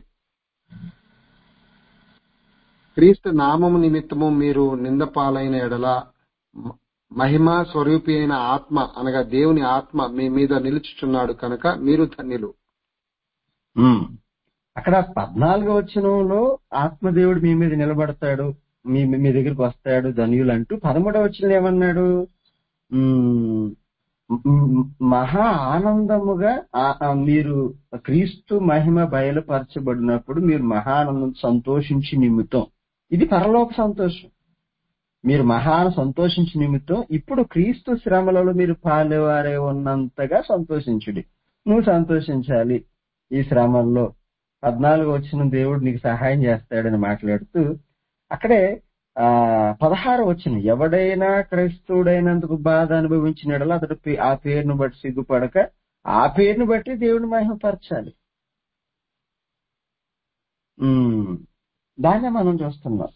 క్రీస్తు నామము నిమిత్తము మీరు నిందపాలైన ఎడల మహిమా స్వరూపి అయిన ఆత్మ అనగా దేవుని ఆత్మ మీ మీద నిలుచుచున్నాడు కనుక మీరు ధన్యులు. అక్కడ 14వ వచనంలో ఆత్మదేవుడు మీ మీద నిలబడతాడు, మీ దగ్గరికి వస్తాడు, ధన్యులు అంటూ 13వ వచనంలో ఏమన్నాడు? మహా ఆనందముగా మీరు క్రీస్తు మహిమ బయలుపరచబడినప్పుడు మీరు మహానందం సంతోషించి నిమిత్తం, ఇది పరలోక సంతోషం. మీరు సంతోషించి నిమిత్తం ఇప్పుడు క్రీస్తు శ్రమలలో మీరు పాలేవారే ఉన్నంతగా సంతోషించుడి. నువ్వు సంతోషించాలి ఈ శ్రమల్లో. 14వ వచనం దేవుడు నీకు సహాయం చేస్తాడని మాట్లాడుతూ అక్కడే 16వ వచనం, ఎవడైనా క్రైస్తవుడైనందుకు బాధ అనుభవించినడలా అతడు ఆ పేరును బట్టి సిగ్గుపడక ఆ పేరును బట్టి దేవుని మహిమపరచాలి. దాన్నే మనం చూస్తున్నాం.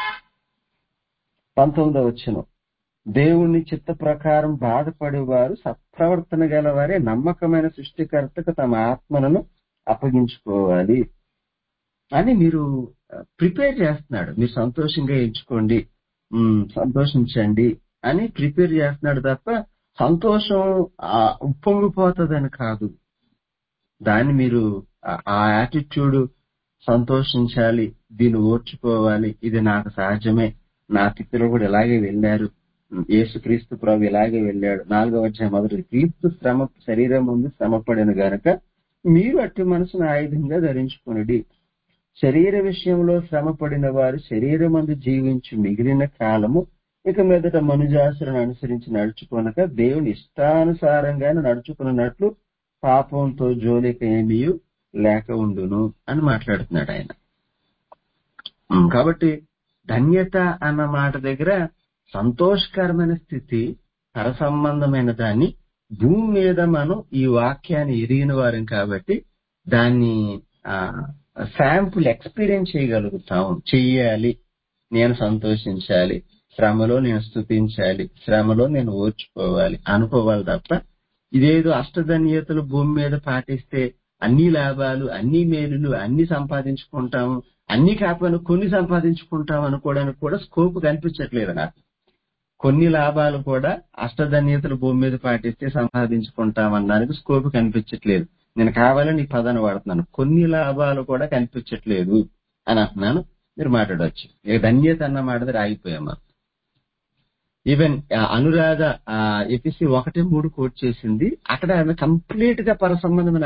19వ వచనం, దేవుని చిత్త ప్రకారం బాధపడేవారు సత్ప్రవర్తన గలవారే నమ్మకమైన సృష్టికర్తకు తమ ఆత్మలను అప్పగించుకోవాలి అని మీరు ప్రిపేర్ చేస్తున్నాడు. మీరు సంతోషంగా ఎంచుకోండి, సంతోషించండి అని ప్రిపేర్ చేస్తున్నాడు తప్ప సంతోషం ఉప్పొంగిపోతుందని కాదు. దాన్ని మీరు ఆ యాటిట్యూడ్, సంతోషించాలి, దీన్ని ఓర్చుకోవాలి, ఇది నాకు సహజమే, నా పితరులు కూడా ఇలాగే వెళ్ళారు, యేసుక్రీస్తు ప్రభు ఇలాగే వెళ్ళాడు. 4వ అధ్యాయం 1, క్రీస్తు శరీరం ముందు శ్రమ పడిన గనక మీరు అట్టి మనసును ఆయుధంగా ధరించుకునుడి. శరీర విషయంలో శ్రమ పడిన వారు శరీరమందు జీవించి మిగిలిన కాలము ఇక మీదట మనుజాసులను అనుసరించి నడుచుకొనక దేవుని ఇష్టానుసారంగానే నడుచుకున్నట్లు పాపంతో జోలిక ఏమీ లేక ఉండును అని మాట్లాడుతున్నాడు ఆయన. కాబట్టి ధన్యత అన్న మాట దగ్గర సంతోషకరమైన స్థితి, పర సంబంధమైన దాన్ని భూమి మీద మనం ఈ వాక్యాన్ని ఎరిగిన వారం కాబట్టి దాన్ని శాంపుల్ ఎక్స్పీరియన్స్ చేయగలుగుతాం. చెయ్యాలి, నేను సంతోషించాలి, శ్రమలో నేను స్తుతించాలి, శ్రమలో నేను ఓర్చుకోవాలి అనుకోవాలి తప్ప ఇదేదో అష్టధన్యతలు భూమి మీద పాటిస్తే అన్ని లాభాలు, అన్ని మేలులు, అన్ని సంపాదించుకుంటాము, అన్ని కాకపోయినా కొన్ని సంపాదించుకుంటాం అనుకోవడానికి కూడా స్కోప్ కనిపించట్లేదు నాకు. కొన్ని లాభాలు కూడా అష్టధన్యతలు భూమి మీద పాటిస్తే సంపాదించుకుంటాం అనడానికి స్కోప్ కనిపించట్లేదు. నేను కావాలని ఈ పదాన్ని వాడుతున్నాను. కొన్ని లాభాలు కూడా కనిపించట్లేదు అని అంటున్నాను. మీరు మాట్లాడవచ్చు. ధన్యత అన్న మాట దగ్గర ఆగిపోయామా? ఈవెన్ అనురాధ ఎఫ్ఎస్సి 1:3 కోట్ చేసింది. అక్కడ ఆమె కంప్లీట్ గా పరసంబంధమైన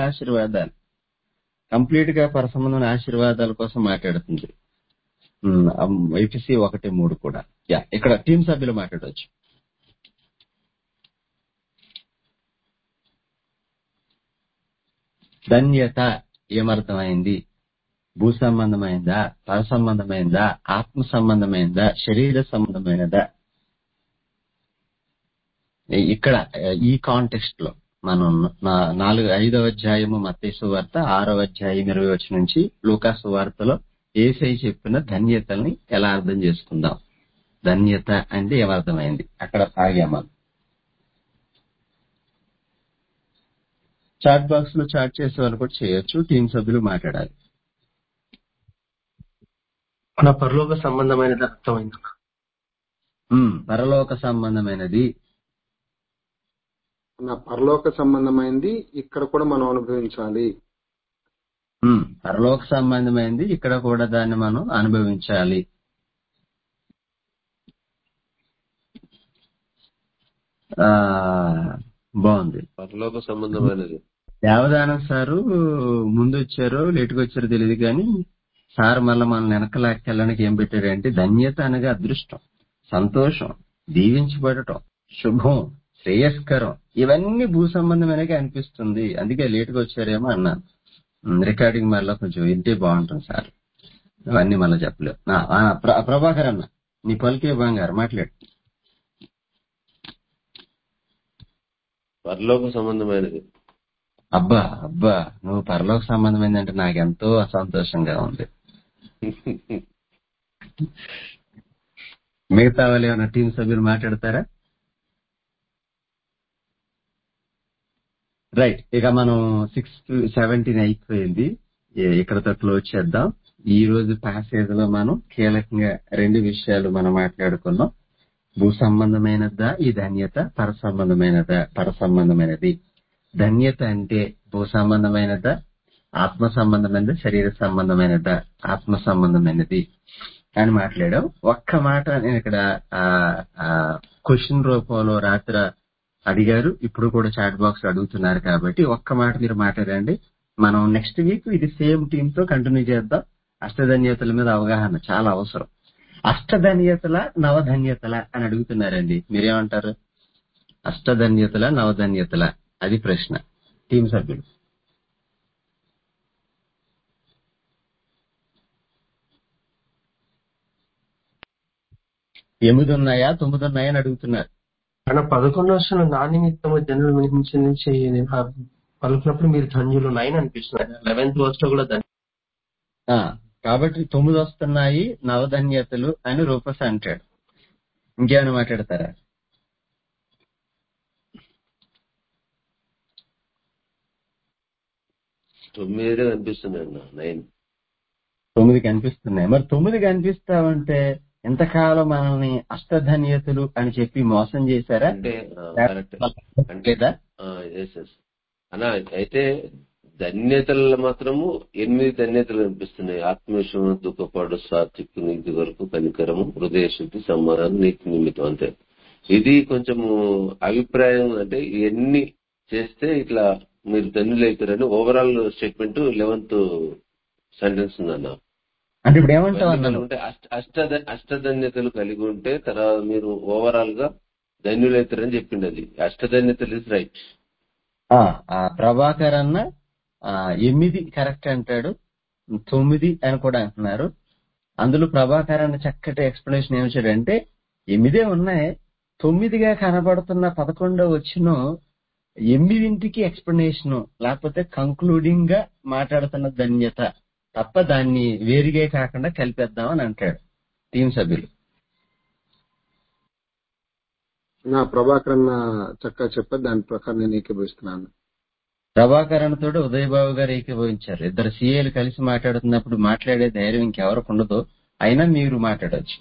ఆశీర్వాదాల కోసం మాట్లాడుతుంది. ఎఫ్ఎస్సి 1:3 కూడా. ఇక్కడ టీం సభ్యులు మాట్లాడవచ్చు. ధన్యత ఏమర్థమైంది? భూ సంబంధమైందా, పర సంబంధమైందా, ఆత్మ సంబంధమైందా, శరీర సంబంధమైనదా? ఇక్కడ ఈ కాంటెక్స్ట్ లో మనం 5వ అధ్యాయము మత్తయి సువార్త, 6వ అధ్యాయం 20 నుంచి లూకా సువార్తలో యేసయ్య చెప్పిన ధన్యతల్ని ఎలా అర్థం చేసుకుందాం. ధన్యత అంటే ఏమర్థమైంది అక్కడ ఆగామా? చాట్ బాక్స్ లో చాట్ చేసే వాళ్ళు కూడా చేయొచ్చు. టీం సభ్యులు మాట్లాడాలి. మన పరలోక సంబంధమైనది అర్థమైంది. పరలోక సంబంధమైనది, నా పరలోక సంబంధమైంది ఇక్కడ కూడా మనం అనుభవించాలి. పరలోక సంబంధమైంది ఇక్కడ కూడా దాన్ని మనం అనుభవించాలి. బాగుంది. పరలోక సంబంధమైనది. దేవదానం సారు ముందు వచ్చారో లేటుగా వచ్చారో తెలియదు కానీ సార్ మళ్ళీ మనం వెనకలాక్కెళ్ళడానికి ఏం పెట్టారంటే ధన్యత అనగా అదృష్టం, సంతోషం, దీవించబడటం, శుభం, శ్రేయస్కరం, ఇవన్నీ భూ సంబంధమైనగా అనిపిస్తుంది. అందుకే లేటుగా వచ్చారేమో అన్నాను. రికార్డింగ్ మళ్ళీ కొంచెం వింటే బాగుంటుంది సార్. అవన్నీ మళ్ళీ చెప్పలేవు. ప్రభాకర్ అన్న, నీ పలికే బంగారు, మాట్లాడు. పరలోక సంబంధమైనది. అబ్బా నువ్వు పరలోక సంబంధమైందంటే నాకెంతో అసంతోషంగా ఉంది. మిగతా వాళ్ళు ఏమైనా టీం సభ్యులు మాట్లాడతారా? రైట్, ఇక మనం 6:17 అయిపోయింది. ఇక్కడతో క్లోజ్ చేద్దాం. ఈ రోజు ప్యాసేజ్ లో మనం కీలకంగా 2 విషయాలు మనం మాట్లాడుకున్నాం. భూ సంబంధమైనదా ఈ ధన్యత, పర సంబంధమైనది. ధన్యత అంటే భూ సంబంధమైనదా, ఆత్మ సంబంధమైనదా, శరీర సంబంధమైనదా, ఆత్మ సంబంధమైనది అని మాట్లాడాం. ఒక్క మాట నేను ఇక్కడ క్వశ్చన్ రూపంలో రాత్రి అడిగారు, ఇప్పుడు కూడా చాట్ బాక్స్ అడుగుతున్నారు కాబట్టి ఒక్క మాట మీరు మాట్లాడండి. మనం నెక్స్ట్ వీక్ ఇది సేమ్ టీమ్ తో కంటిన్యూ చేద్దాం. అష్టధన్యతల మీద అవగాహన చాలా అవసరం. అష్టధన్యతల, నవధన్యతల అని అడుగుతున్నారండి, మీరేమంటారు? అష్టధన్యతల, నవధన్యతల, అది ప్రశ్న. టీం సభ్యులు 8 ఉన్నాయా 9 ఉన్నాయా అని అడుగుతున్నారు. ఆయన 11 వర్షాలు నా నిమిత్తము జనులు నుంచి పలుకున్నప్పుడు మీరు ధన్యులు 9 అనిపిస్తున్నారు. 11th వర్ష్ లో కూడా కాబట్టి 9 వస్తున్నాయి నవధన్యతలు అని రూపస్ అంటాడు. ఇంకేమైనా మాట్లాడతారా? తొమ్మిది కనిపిస్తున్నాయి. 9 కనిపిస్తున్నాయి. మరి 9 కనిపిస్తామంటే ఇంతకాలం మనల్ని అష్టధన్యతలు అని చెప్పి మోసం చేశారా? లేదా అన్నా, అయితే ధన్యతలు మాత్రము 8 ధన్యతలు కనిపిస్తున్నాయి. ఆత్మవిషయం, దుఃఖపాడు, సాత్విక, నీతి వరకు, కనికరము, హృదయ శుద్ధి, సమాధానం, నీతి నిమిత్తం. అంతే. ఇది కొంచెము అభిప్రాయం. అంటే ఇవన్నీ చేస్తే ఇట్లా మీరు ధన్యులైతారని ఓవరాల్ స్టేట్మెంట్ 11th సెంటెన్స్ ఉందన్న. అంటే ఇప్పుడు ఏమంటావు? అంటే అష్టధన్యతలు కలిగి ఉంటే తర్వాత మీరు ఓవరాల్ గా ధన్యులైతారని చెప్పింది. అది అష్టధన్యతలు ఇస్ రైట్. ప్రభాకర్ అన్న 8 కరెక్ట్ అంటాడు, 9 అని కూడా అంటున్నారు. అందులో ప్రభాకర్ అన్న చక్కటి ఎక్స్ప్లెనేషన్ ఏమిచ్చాడంటే 8 ఉన్నాయి, 9గా కనబడుతున్న 11వ వచనం 8కి ఎక్స్ప్లెనేషన్, లేకపోతే కంక్లూడింగ్ గా మాట్లాడుతున్న ధన్యత తప్ప దాన్ని వేరుగా కాకుండా కలిపేద్దామని అంటాడు టీం సభ్యులు. నా ప్రభాకరన్ చక్కగా చెప్పారు, దాని ప్రకారం నేను ఏకీభవిస్తున్నాను. ప్రభాకరన్ తోటి ఉదయబాబు గారు ఏకీభవించారు. ఇద్దరు సీఏలు కలిసి మాట్లాడుతున్నప్పుడు మాట్లాడే ధైర్యం ఇంకెవరికి ఉండదు. అయినా మీరు మాట్లాడవచ్చు.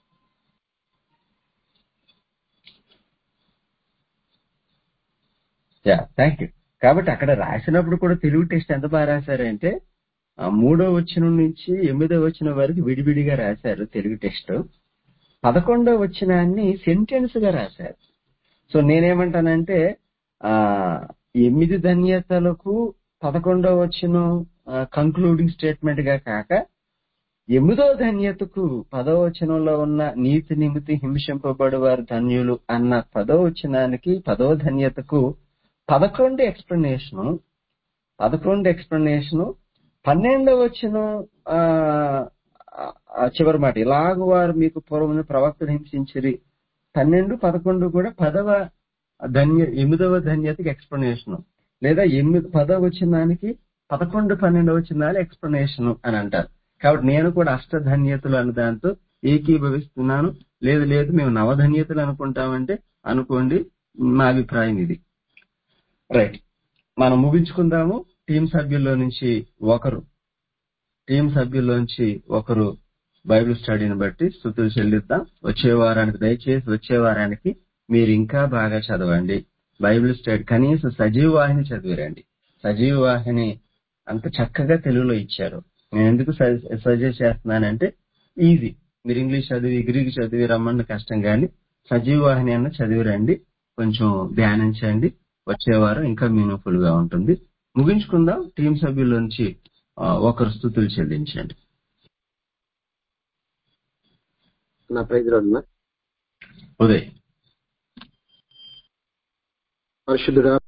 Thank you. కాబట్టి అక్కడ రాసినప్పుడు కూడా తెలుగు టెక్స్ట్ ఎంత బాగా రాశారంటే 3వ వచనం నుంచి 8వ వచనం వరకు విడివిడిగా రాశారు తెలుగు టెక్స్ట్. 11వ వచనాన్ని సెంటెన్స్ గా రాశారు. సో నేనేమంటానంటే ఆ 8 ధన్యతలకు 11వ వచనం కంక్లూడింగ్ స్టేట్మెంట్ గా కాక 8వ ధన్యతకు 10వ వచనంలో ఉన్న నీతి నిమిత్తి హింసింపబడు వారు ధన్యులు అన్న 10వ వచనానికి 10వ ధన్యతకు 11 ఎక్స్ప్లెనేషన్ 12వ వచనం చివరి మాట ఇలాగ వారు మీకు పూర్వమున ప్రవక్తను హింసించిరి 12, 11 కూడా 8వ ధన్యతకి ఎక్స్ప్లెనేషన్ లేదా 10వ వచనానికి 11, 12వ వచనాలు ఎక్స్ప్లెనేషన్ అని అంటారు. కాబట్టి నేను కూడా అష్టధన్యతలు అన్న దాంతో ఏకీభవిస్తున్నాను. లేదు మేము నవధన్యతలు అనుకుంటామంటే అనుకోండి, మా అభిప్రాయం ఇది. రైట్, మనం ముగించుకుందాము. టీం సభ్యుల్లోంచి ఒకరు బైబిల్ స్టడీని బట్టి స్తుతులు చెల్లిద్దాం. దయచేసి వచ్చే వారానికి మీరు ఇంకా బాగా చదవండి. బైబిల్ స్టడీ కనీసం సజీవ వాహిని చదివిరండి. సజీవ వాహిని అంత చక్కగా తెలుగులో ఇచ్చారు. నేను ఎందుకు సజెస్ట్ చేస్తున్నానంటే ఈజీ. మీరు ఇంగ్లీష్ చదివి గ్రీక్ చదివి రమ్మన్న కష్టం, కానీ సజీవ వాహిని అన్న చదివిరండి, కొంచెం ధ్యానించండి. వచ్చేవారం ఇంకా మీనింగ్ఫుల్ గా ఉంటుంది. ముగించుకుందాం. టీం సభ్యుల్లోంచి ఒకరు స్తుతులు చెల్లించండి. నా ప్రైజ్ రాడున్నా ఉదయ్ పరిశుద్ధుడా